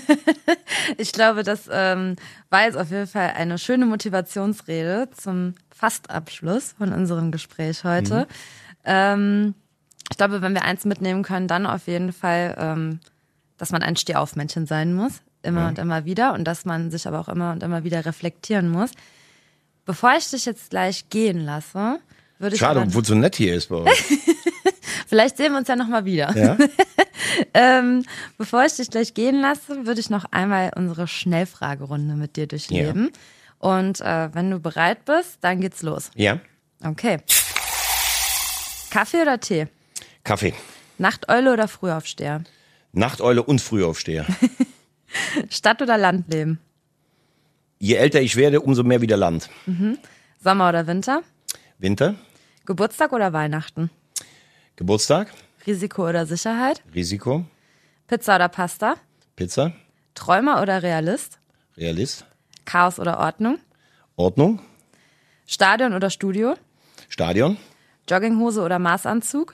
Ich glaube, das war jetzt auf jeden Fall eine schöne Motivationsrede zum Fastabschluss von unserem Gespräch heute. Ich glaube, wenn wir eins mitnehmen können, dann auf jeden Fall, dass man ein Stehaufmännchen sein muss, immer und immer wieder, und dass man sich aber auch immer und immer wieder reflektieren muss. Bevor ich dich jetzt gleich gehen lasse, würde ich... Schade, obwohl es so nett hier ist bei uns. Vielleicht sehen wir uns ja nochmal wieder. Ja? Bevor ich dich gleich gehen lasse, würde ich noch einmal unsere Schnellfragerunde mit dir durchleben. Ja. Und wenn du bereit bist, dann geht's los. Ja. Okay. Kaffee oder Tee? Kaffee. Nachteule oder Frühaufsteher? Nachteule und Frühaufsteher. Stadt oder Landleben? Je älter ich werde, umso mehr wieder Land. Sommer oder Winter? Winter. Geburtstag oder Weihnachten? Geburtstag. Risiko oder Sicherheit? Risiko. Pizza oder Pasta? Pizza. Träumer oder Realist? Realist. Chaos oder Ordnung? Ordnung. Stadion oder Studio? Stadion. Jogginghose oder Maßanzug?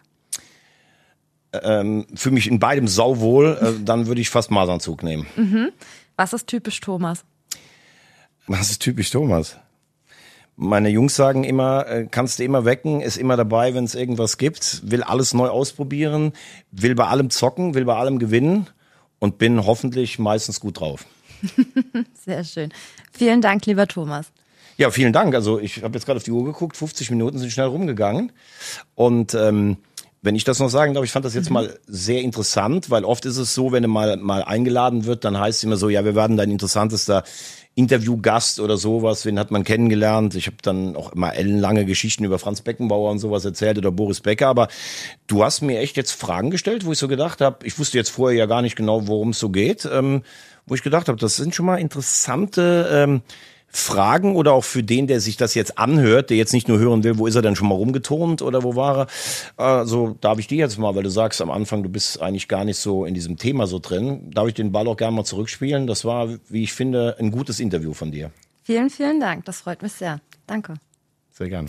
Für mich in beidem sauwohl, dann würde ich fast Maßanzug nehmen. Was ist typisch Thomas? Was ist typisch Thomas? Meine Jungs sagen immer, kannst du immer wecken, ist immer dabei, wenn es irgendwas gibt, will alles neu ausprobieren, will bei allem zocken, will bei allem gewinnen und bin hoffentlich meistens gut drauf. Sehr schön. Vielen Dank, lieber Thomas. Ja, vielen Dank. Also ich habe jetzt gerade auf die Uhr geguckt, 50 Minuten sind schnell rumgegangen und wenn ich das noch sagen darf, ich fand das jetzt mal sehr interessant, weil oft ist es so, wenn du mal eingeladen wird, dann heißt es immer so, ja, wir werden dein interessantester Interviewgast oder sowas, wen hat man kennengelernt. Ich habe dann auch immer ellenlange Geschichten über Franz Beckenbauer und sowas erzählt oder Boris Becker, aber du hast mir echt jetzt Fragen gestellt, wo ich so gedacht habe, ich wusste jetzt vorher ja gar nicht genau, worum es so geht, wo ich gedacht habe, das sind schon mal interessante Fragen oder auch für den, der sich das jetzt anhört, der jetzt nicht nur hören will, wo ist er denn schon mal rumgeturnt oder wo war er? Also darf ich dir jetzt mal, weil du sagst am Anfang, du bist eigentlich gar nicht so in diesem Thema so drin, darf ich den Ball auch gerne mal zurückspielen? Das war, wie ich finde, ein gutes Interview von dir. Vielen, vielen Dank. Das freut mich sehr. Danke. Sehr gerne.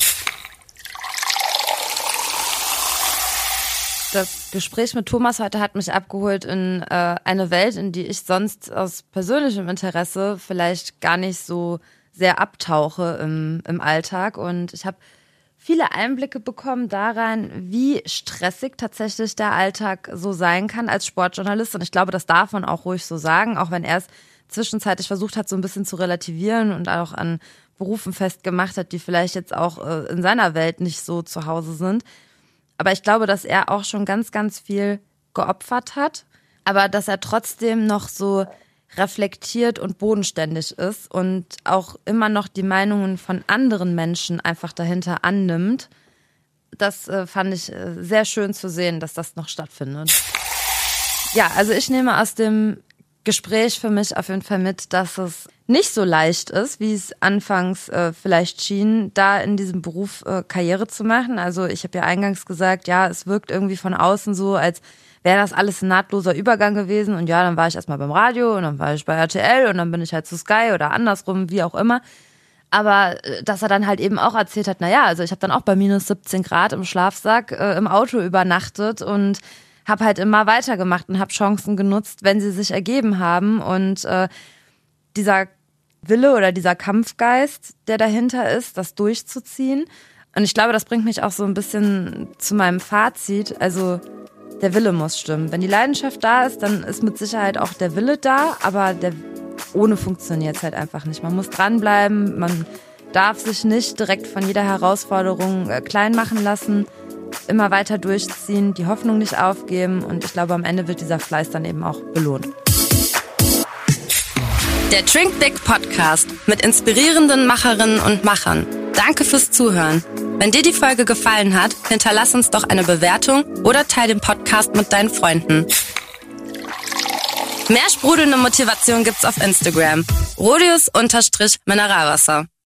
Das Gespräch mit Thomas heute hat mich abgeholt in eine Welt, in die ich sonst aus persönlichem Interesse vielleicht gar nicht so sehr abtauche im Alltag. Und ich habe viele Einblicke bekommen daran, wie stressig tatsächlich der Alltag so sein kann als Sportjournalist. Und ich glaube, das darf man auch ruhig so sagen, auch wenn er es zwischenzeitlich versucht hat, so ein bisschen zu relativieren und auch an Berufen festgemacht hat, die vielleicht jetzt auch in seiner Welt nicht so zu Hause sind. Aber ich glaube, dass er auch schon ganz, ganz viel geopfert hat, aber dass er trotzdem noch so reflektiert und bodenständig ist und auch immer noch die Meinungen von anderen Menschen einfach dahinter annimmt. Das fand ich sehr schön zu sehen, dass das noch stattfindet. Ja, also ich nehme aus dem Gespräch für mich auf jeden Fall mit, dass es nicht so leicht ist, wie es anfangs vielleicht schien, da in diesem Beruf Karriere zu machen. Also ich habe ja eingangs gesagt, ja, es wirkt irgendwie von außen so, als wäre das alles ein nahtloser Übergang gewesen. Und ja, dann war ich erstmal beim Radio und dann war ich bei RTL und dann bin ich halt zu Sky oder andersrum, wie auch immer. Aber dass er dann halt eben auch erzählt hat, naja, also ich habe dann auch bei minus 17 Grad im Schlafsack im Auto übernachtet und habe halt immer weitergemacht und habe Chancen genutzt, wenn sie sich ergeben haben. Und dieser Wille oder dieser Kampfgeist, der dahinter ist, das durchzuziehen. Und ich glaube, das bringt mich auch so ein bisschen zu meinem Fazit. Also der Wille muss stimmen. Wenn die Leidenschaft da ist, dann ist mit Sicherheit auch der Wille da, aber ohne funktioniert es halt einfach nicht. Man muss dranbleiben, man darf sich nicht direkt von jeder Herausforderung klein machen lassen, immer weiter durchziehen, die Hoffnung nicht aufgeben und ich glaube, am Ende wird dieser Fleiß dann eben auch belohnt. Der Drink Big Podcast mit inspirierenden Macherinnen und Machern. Danke fürs Zuhören. Wenn dir die Folge gefallen hat, hinterlass uns doch eine Bewertung oder teile den Podcast mit deinen Freunden. Mehr sprudelnde Motivation gibt's auf Instagram. Rodius_Mineralwasser.